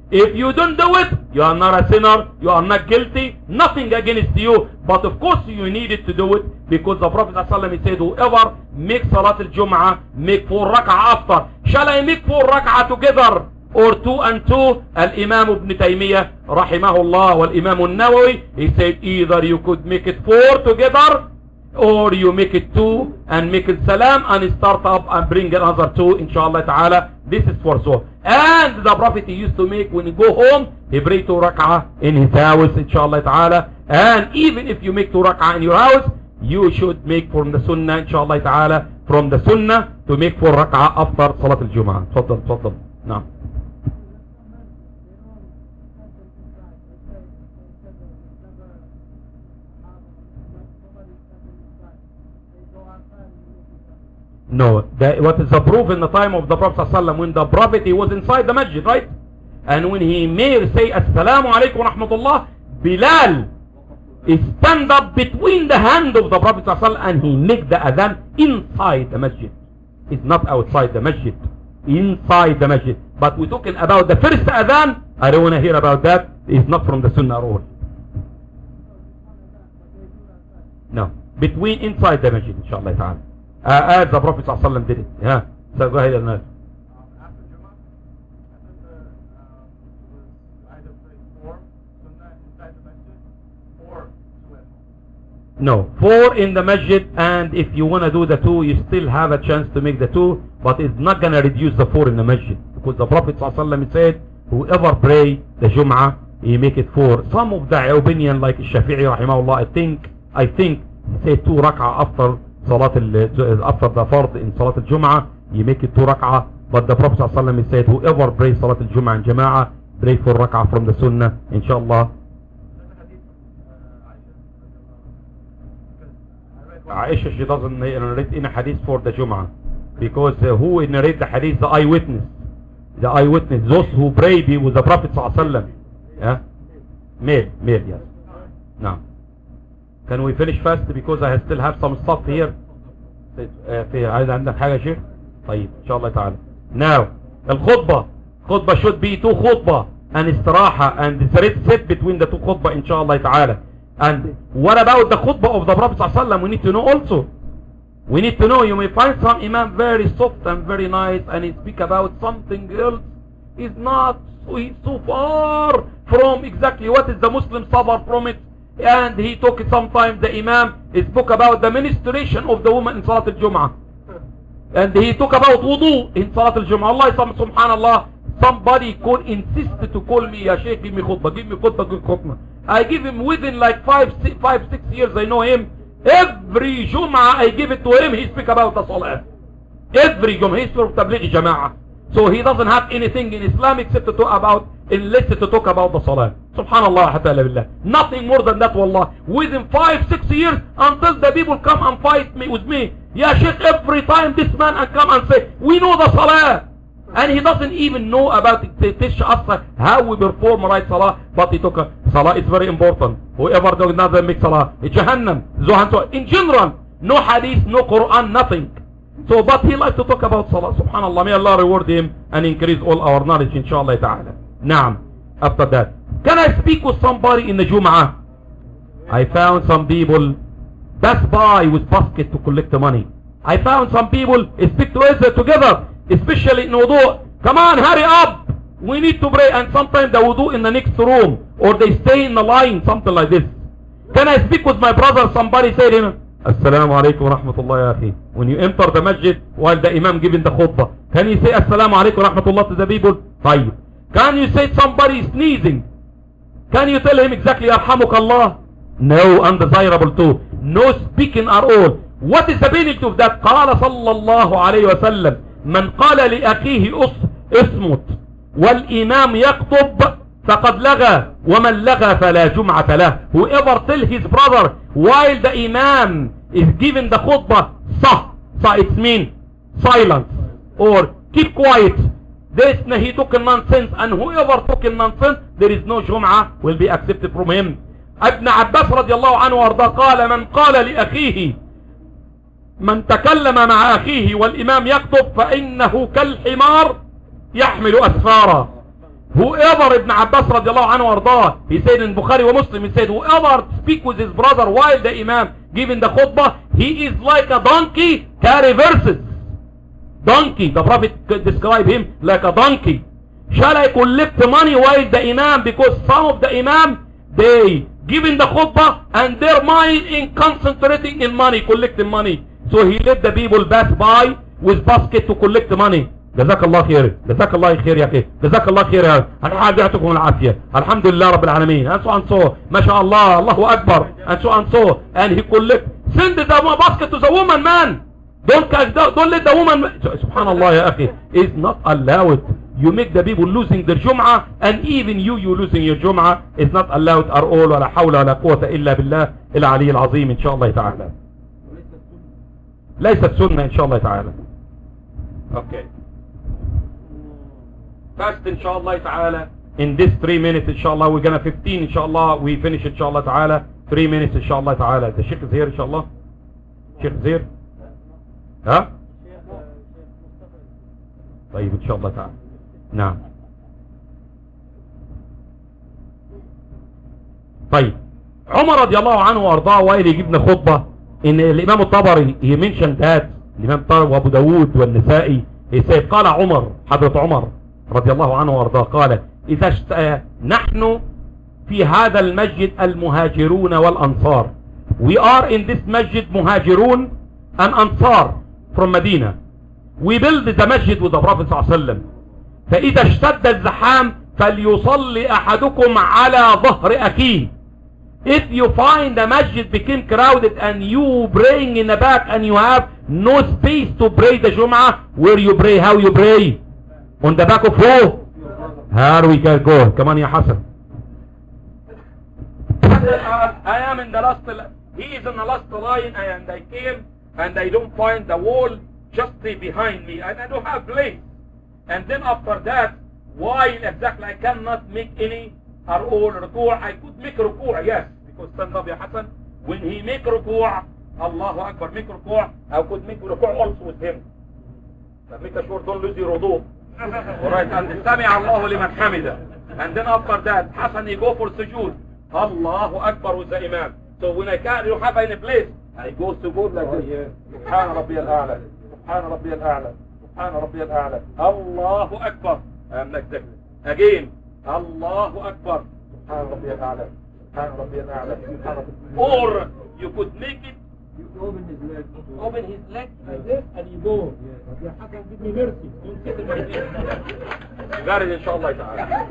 If you don't do it, you are not a sinner, you are not guilty, nothing against you. But of course you needed to do it because the Prophet ﷺ said, whoever makes Salat al-Jum'ah, make four rak'ah after. Shall I make four rak'ah together or two and two? Al-Imam Ibn Taymiyyah, rahimahullah, wal-Imam al-Nawawi, he said either you could make it four together or you make it two and make it salam and start up and bring another two, inshallah ta'ala. This is for so. And the Prophet he used to make when he go home, he pray two rak'ah in his house, inshallah ta'ala. And even if you make two rak'ah in your house, you should make from the sunnah, inshallah ta'ala, from the sunnah to make four rak'ah after Salat al-Jum'ah. Tfaddal, tfaddal. Naam. No, that, what is the proof in the time of the Prophet ﷺ, when the Prophet he was inside the masjid, right? And when he may say Assalamu alaikum wa rahmatullah, Bilal is stand up between the hand of the Prophet ﷺ and he make the adhan inside the masjid. It's not outside the masjid, inside the masjid. But we're talking about the first adhan. I don't want to hear about that. It's not from the sunnah at all. No, between inside the masjid, inshallah ta'ala. Uh, as the Prophet ﷺ did it. Yeah. So go ahead, Al-Nas. Um, after Jummah, I think the, um, was either play four sunnah inside the masjid or two at home. No, four in the masjid, and if you want to do the two, you still have a chance to make the two, but it's not going to reduce the four in the masjid. Because the Prophet ﷺ said, whoever pray the Jum'ah, he make it four. Some of the opinion, like Shafi'i rahimahullah, I think, I think, he said two rak'ah after Salat al, after the fard in Salat al-Jum'ah, you make it two rak'ah. But the Prophet ﷺ said, whoever prays Salat al-Jum'ah in Jama'ah, pray four rak'ah from the Sunnah, inshallah. Aisha, she doesn't narrate any hadith for the Jum'ah. Because uh, who narrate the hadith? The eyewitness. The eyewitness, those who prayed with the Prophet ﷺ. Yeah? Male, male, yes. No. Can we finish fast because I still have some stuff here. في عايز عندك حاجة شيخ؟ طيب إن شاء الله تعالى. Now الخطبة خطبة should be two خطبة and استراحة and sit between the two خطبة إن شاء الله تعالى. And what about the khutbah of the Prophet صلى الله عليه وسلم? We need to know also. We need to know. You may find some imam very soft and very nice and he speak about something else. He's not, he's so far from exactly what is the Muslim suffer from it. And he talked sometimes, the imam, he spoke about the ministration of the woman in Salat al-Jum'ah. And he talk about wudu in Salat al-Jum'ah. Allah, subhanallah, somebody could insist to call me, Ya Sheikh, give me khutbah, give me khutbah, give me khutbah. I give him within like five, six, five, six years, I know him. Every Jum'ah I give it to him, he speak about the Salah. Every Jum'ah, he's from Tablighi Jama'ah. So he doesn't have anything in Islam except to talk about, unless to talk about the Salah. Subhanallah, hatta billah. Nothing more than that, wallah. Within five, six years, until the people come and fight me with me. Ya Sheikh, every time this man and come and say, we know the Salah. And he doesn't even know about it, teach us how we perform right Salah. But he took a, Salah is very important. Whoever does not make Salah, Jahannam, Zohan. In general, no hadith, no Quran, nothing. So, but he likes to talk about Salah. Subhanallah, may Allah reward him and increase all our knowledge, inshallah ta'ala. Naam. After that, can I speak with somebody in the Jum'ah? I found some people pass by with basket to collect the money. I found some people speak to us together, especially in wudu. Come on, hurry up. We need to pray. And sometimes they wudu in the next room, or they stay in the line, something like this. Can I speak with my brother? Somebody said, you know, Assalamu alaikum wa rahmatullah ya akhi. When you enter the masjid while the imam giving the khutbah, can you say Assalamu alaikum wa rahmatullah to the people? Tayyib. Can you say somebody sneezing? Can you tell him exactly Yarhamukallah? No, undesirable too. No speaking at all. What is the benefit of that? قال صلى الله عليه وسلم من قال لأخيه اصمت والإمام يخطب فقد لغى ومن لغى فلا جمعة له. Whoever tell his brother while the imam is giving the khutbah, sah, sah, it means silence or keep quiet. This he took nonsense, and whoever took nonsense, there is no jum'ah will be accepted from him. Ibn Abbas radiallahu anhu arda قال من قال لأخيه من تكلم مع أخيه والإمام يخطب فإنه كالحمار يحمل أسفارا. whoever Ibn Abbas radiallahu anhu ardah, he said in Bukhari wa Muslim, he said whoever speak with his brother while the imam giving the khutbah, he is like a donkey carry verses. Donkey, the Prophet described him like a donkey. Shall I collect money while the imam, because some of the imam, they giving the khutbah and their mind in concentrating in money, collecting money. So he let the people pass by with basket to collect the money. جزاك الله خير، جزاك الله خير يا اخي، جزاك الله خير يا الحاج، يعطيكم العافيه، الحمد لله رب العالمين، and so and so، ما شاء الله، الله اكبر، and so and so, and he collect, send the basket to the woman, man. Don't catch, don't let the woman, subhanallah ya akhi, is not allowed. You make the people losing their Jum'ah, and even you, you losing your Jum'ah, is not allowed at all. ولا حول ولا قوة إلا بالله العلي العظيم إن شاء الله تعالى. ليست سنة إن شاء الله تعالى. Okay. Fast إن شاء الله تعالى. In this three minutes إن شاء الله, we're gonna fifteen إن شاء الله, we finish إن شاء الله تعالى. Three minutes إن شاء الله تعالى. The Sheikh is here إن شاء الله. Sheikh is here. ها؟ طيب إن شاء الله تعالى. نعم. طيب عمر رضي الله عنه وارضاه وائل يجيبنا خطبة ان الامام الطبري he mentioned that الامام الطبري وابو داود والنسائي يسيب قال عمر حضرة عمر رضي الله عنه وارضاه قال اذا اشت... نحن في هذا المسجد المهاجرون والانصار, we are in this masjid مهاجرون and ansar from Medina, we build the masjid with the Prophet صلى الله عليه وسلم, فإذا اشتد الزحام فليصلي أحدكم على ظهر أخيه. If you find the masjid became crowded and you praying in the back and you have no space to pray the Jum'ah, where you pray, how you pray? On the back of who? Here we can go. Come on, Ya Hassan. I am in the last, he is in the last line and I came and I don't find the wall just behind me and I don't have place. And then after that, while exactly I cannot make any or all ruku', I could make ruku', yes, because stand up Ya Hassan, when he make ruku', Allahu Akbar, make ruku', I could make ruku' also with him. So make sure don't lose your wudu. Alright, and Sami Allahu liman hamida. And then after that, Hassan he go for sujood. Allahu Akbar with the imam. So when I can't, you have any place, I go sujood like this. Subhan Rabbi al-A'la, Subhan Rabbi al-A'la. سبحان ربي الأعلى, الله أكبر, and like that again, الله أكبر, سبحان ربي الأعلى, سبحان ربي الأعلى, سبحان ربي. Or you could make it, you open his leg, open his leg like this and you go, yeah, Hassan give me mercy, don't sit in my bed. You got it inshallah ta'ala.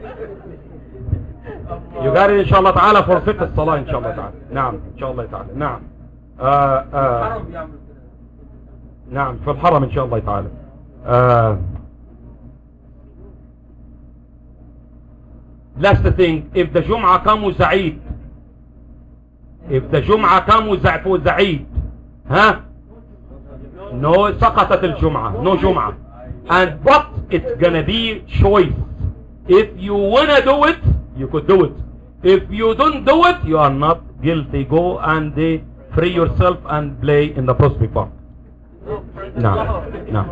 You got it inshallah ta'ala for fiqh الصلاة inshallah ta'ala. نعم inshallah ta'ala. نعم. آه آه نعم في الحرم ان شاء الله تعالى. uh, last thing, if the Jum'ah come with Eid, if the Jum'ah come with Eid, huh? No, سقطت الجمعة, no Jum'ah. And but it's gonna be choice. If you wanna do it, you could do it. If you don't do it, you are not guilty. Go and uh, free yourself and play in the prospect park. نعم نعم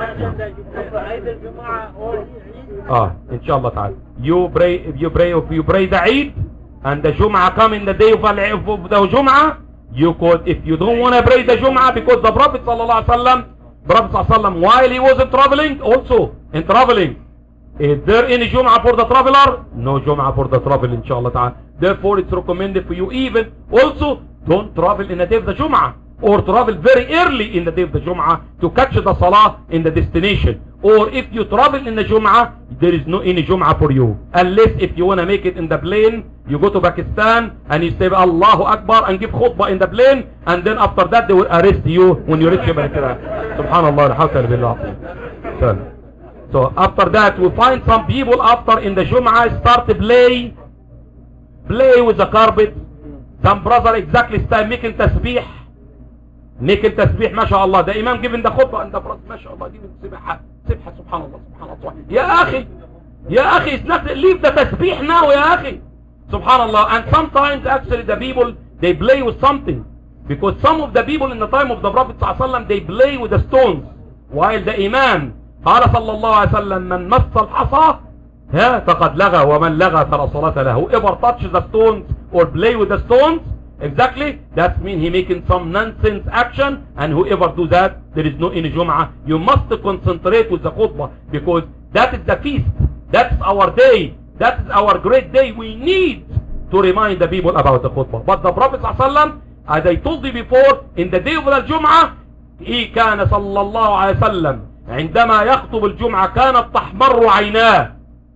اه ان شاء الله تعالى. You pray, if you pray, if you pray the Eid and the Jum'ah come in the day of the Jum'ah, you could, if you don't want to pray the Jum'ah, because the Prophet sallallahu alaihi wasallam, Prophet sallallahu alaihi wasallam, while he was traveling, also in traveling, is there any Jum'ah for the traveler? No Jum'ah for the traveler inshallah ta'ala. Therefore it's recommended for you, even also don't travel in the day of the Jum'ah, or travel very early in the day of the Jum'ah to catch the Salah in the destination. Or if you travel in the Jum'ah, there is no any Jum'ah for you, unless if you want to make it in the plane, you go to Pakistan and you say Allahu Akbar and give khutbah in the plane, and then after that they will arrest you when you reach Pakistan. Subhanallah, alhamdulillah. So after that we find some people after in the Jum'ah start to play play with the carpet. Some brother exactly start making tasbih, making tasbih, ما شاء الله. The imam giving the khutbah and the brother ما شاء الله giving سبحة سبحة سبحان الله سبحان الله. يا أخي يا أخي, it's not, leave the tasbih now يا أخي. Subhanallah. And sometimes actually the people they play with something, because some of the people in the time of the Prophet صلى الله عليه وسلم they play with the stones, while the imam قال صلى الله عليه وسلم من مس الحصى ها فقد لغى ومن لغى فلا صلاة له. Whoever touches the stones or play with the stones, exactly, that means he making some nonsense action, and whoever do that, there is no any Jum'ah. You must concentrate with the khutbah, because that is the feast, that's our day, that is our great day. We need to remind the people about the khutbah. But the Prophet ﷺ, as I told you before, in the day of the Jum'ah, he كان صلى الله عليه وسلم عندما يخطب الجمعة كانت تحمر عيناه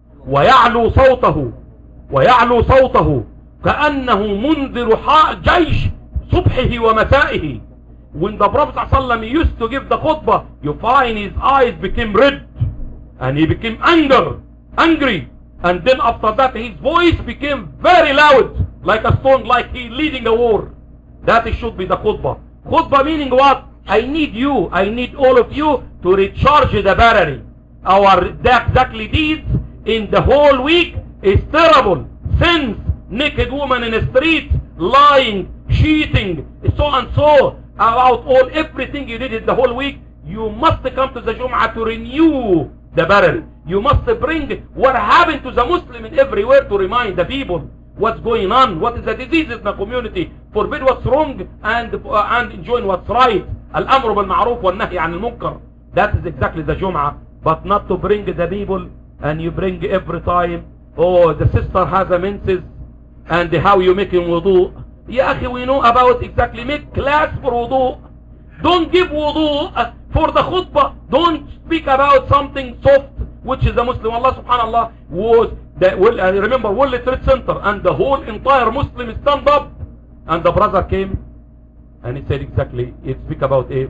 ويعلو صوته ويعلو صوته كأنه منذر جيش صبحه ومسائه. When the Prophet ﷺ used to give the khutbah, you find his eyes became red and he became anger, angry, and then after that his voice became very loud like a stone, like he leading a war. That should be the khutbah. Khutbah meaning what? I need you, I need all of you to recharge the battery. Our exactly deeds in the whole week is terrible. Sins, naked woman in the street, lying, cheating, so and so, about all everything you did in the whole week. You must come to the Jum'ah to renew the battery. You must bring what happened to the Muslim in everywhere to remind the people what's going on, what is the diseases in the community, forbid what's wrong and uh, and enjoin what's right. Al-amru bil-ma'ruf wal-nahy 'anil munkar. That is exactly the Jum'ah, but not to bring the people and you bring every time, oh, the sister has a menses and how you making wudu. Ya akhi, we know about exactly, make class for wudu. Don't give wudu for the khutbah. Don't speak about something soft, which is the Muslim. Allah subhanallah was the, well, I remember World Trade Center and the whole entire Muslim stand up and the brother came and he said exactly, he speak about it.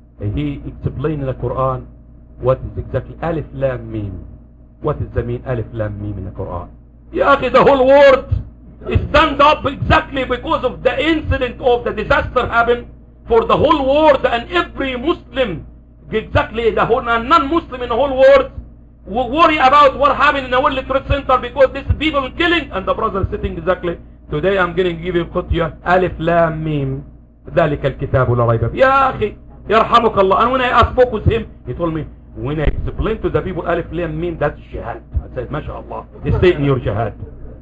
He explained in the Quran what is exactly Alif Lam Mim. What is the mean Alif Lam Mim in the Quran? Ya akhi, the whole world stand up exactly because of the incident of the disaster happened for the whole world, and every Muslim, exactly the whole non-Muslim in the whole world, worry about what happened in the World Trade Center because these people killing, and the brother sitting exactly. Today I'm going to give you khutbah Alif Lam Mim ذلك الكتاب لا ريب فيه. يا أخي يرحمك Allah. And when I spoke with him, he told me, when I explained to the people Alif Lam Mim, that's Jihad. I said, MashaAllah, stay in your Jihad.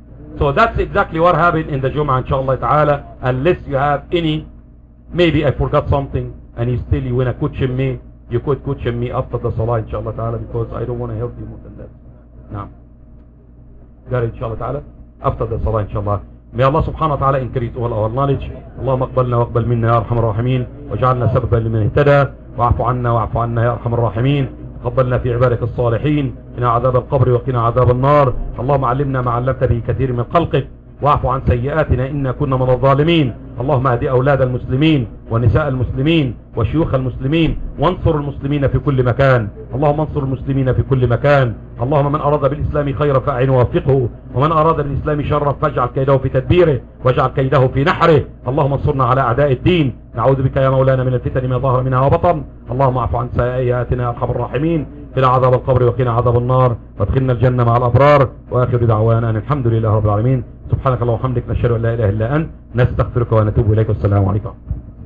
So that's exactly what happened in the Jum'ah, inshallah ta'ala. Unless you have any, maybe I forgot something, and you still, you want to question me, you could question me after the Salah, inshallah ta'ala, because I don't want to help you more than that. Now, got it, inshallah ta'ala? After the Salah, inshallah. May Allah subhanahu wa ta'ala increase all our knowledge. اللهم اقبلنا واقبل منا يا ارحم الراحمين واجعلنا سببا لمن اهتدى واعف عنا واعف عنا يا ارحم الراحمين. تقبلنا في عبادك الصالحين، قنا عذاب القبر وقنا عذاب النار. اللهم علمنا ما علمت به كثير من خلقك واعف عن سيئاتنا إنا كنا من الظالمين. اللهم اهدي أولاد المسلمين ونساء المسلمين وشيوخ المسلمين وانصر المسلمين في كل مكان. اللهم انصر المسلمين في كل مكان. اللهم من أراد بالإسلام خيرا فأعن ووفقه، ومن أراد بالإسلام شرا فاجعل كيده في تدبيره واجعل كيده في نحره. اللهم انصرنا على أعداء الدين. نعوذ بك يا مولانا من الفتن ما ظهر منها وبطن. اللهم اعف عن سيئاتنا يا أرحم الراحمين. قنا عذاب القبر وقنا عذاب النار وادخلنا الجنة مع الأبرار. وآخر دعوانا أن الحمد لله رب العالمين. سبحانك اللهم وبحمدك نشهد أن لا إله إلا أنت نستغفرك ونتوب إليك. والسلام عليكم.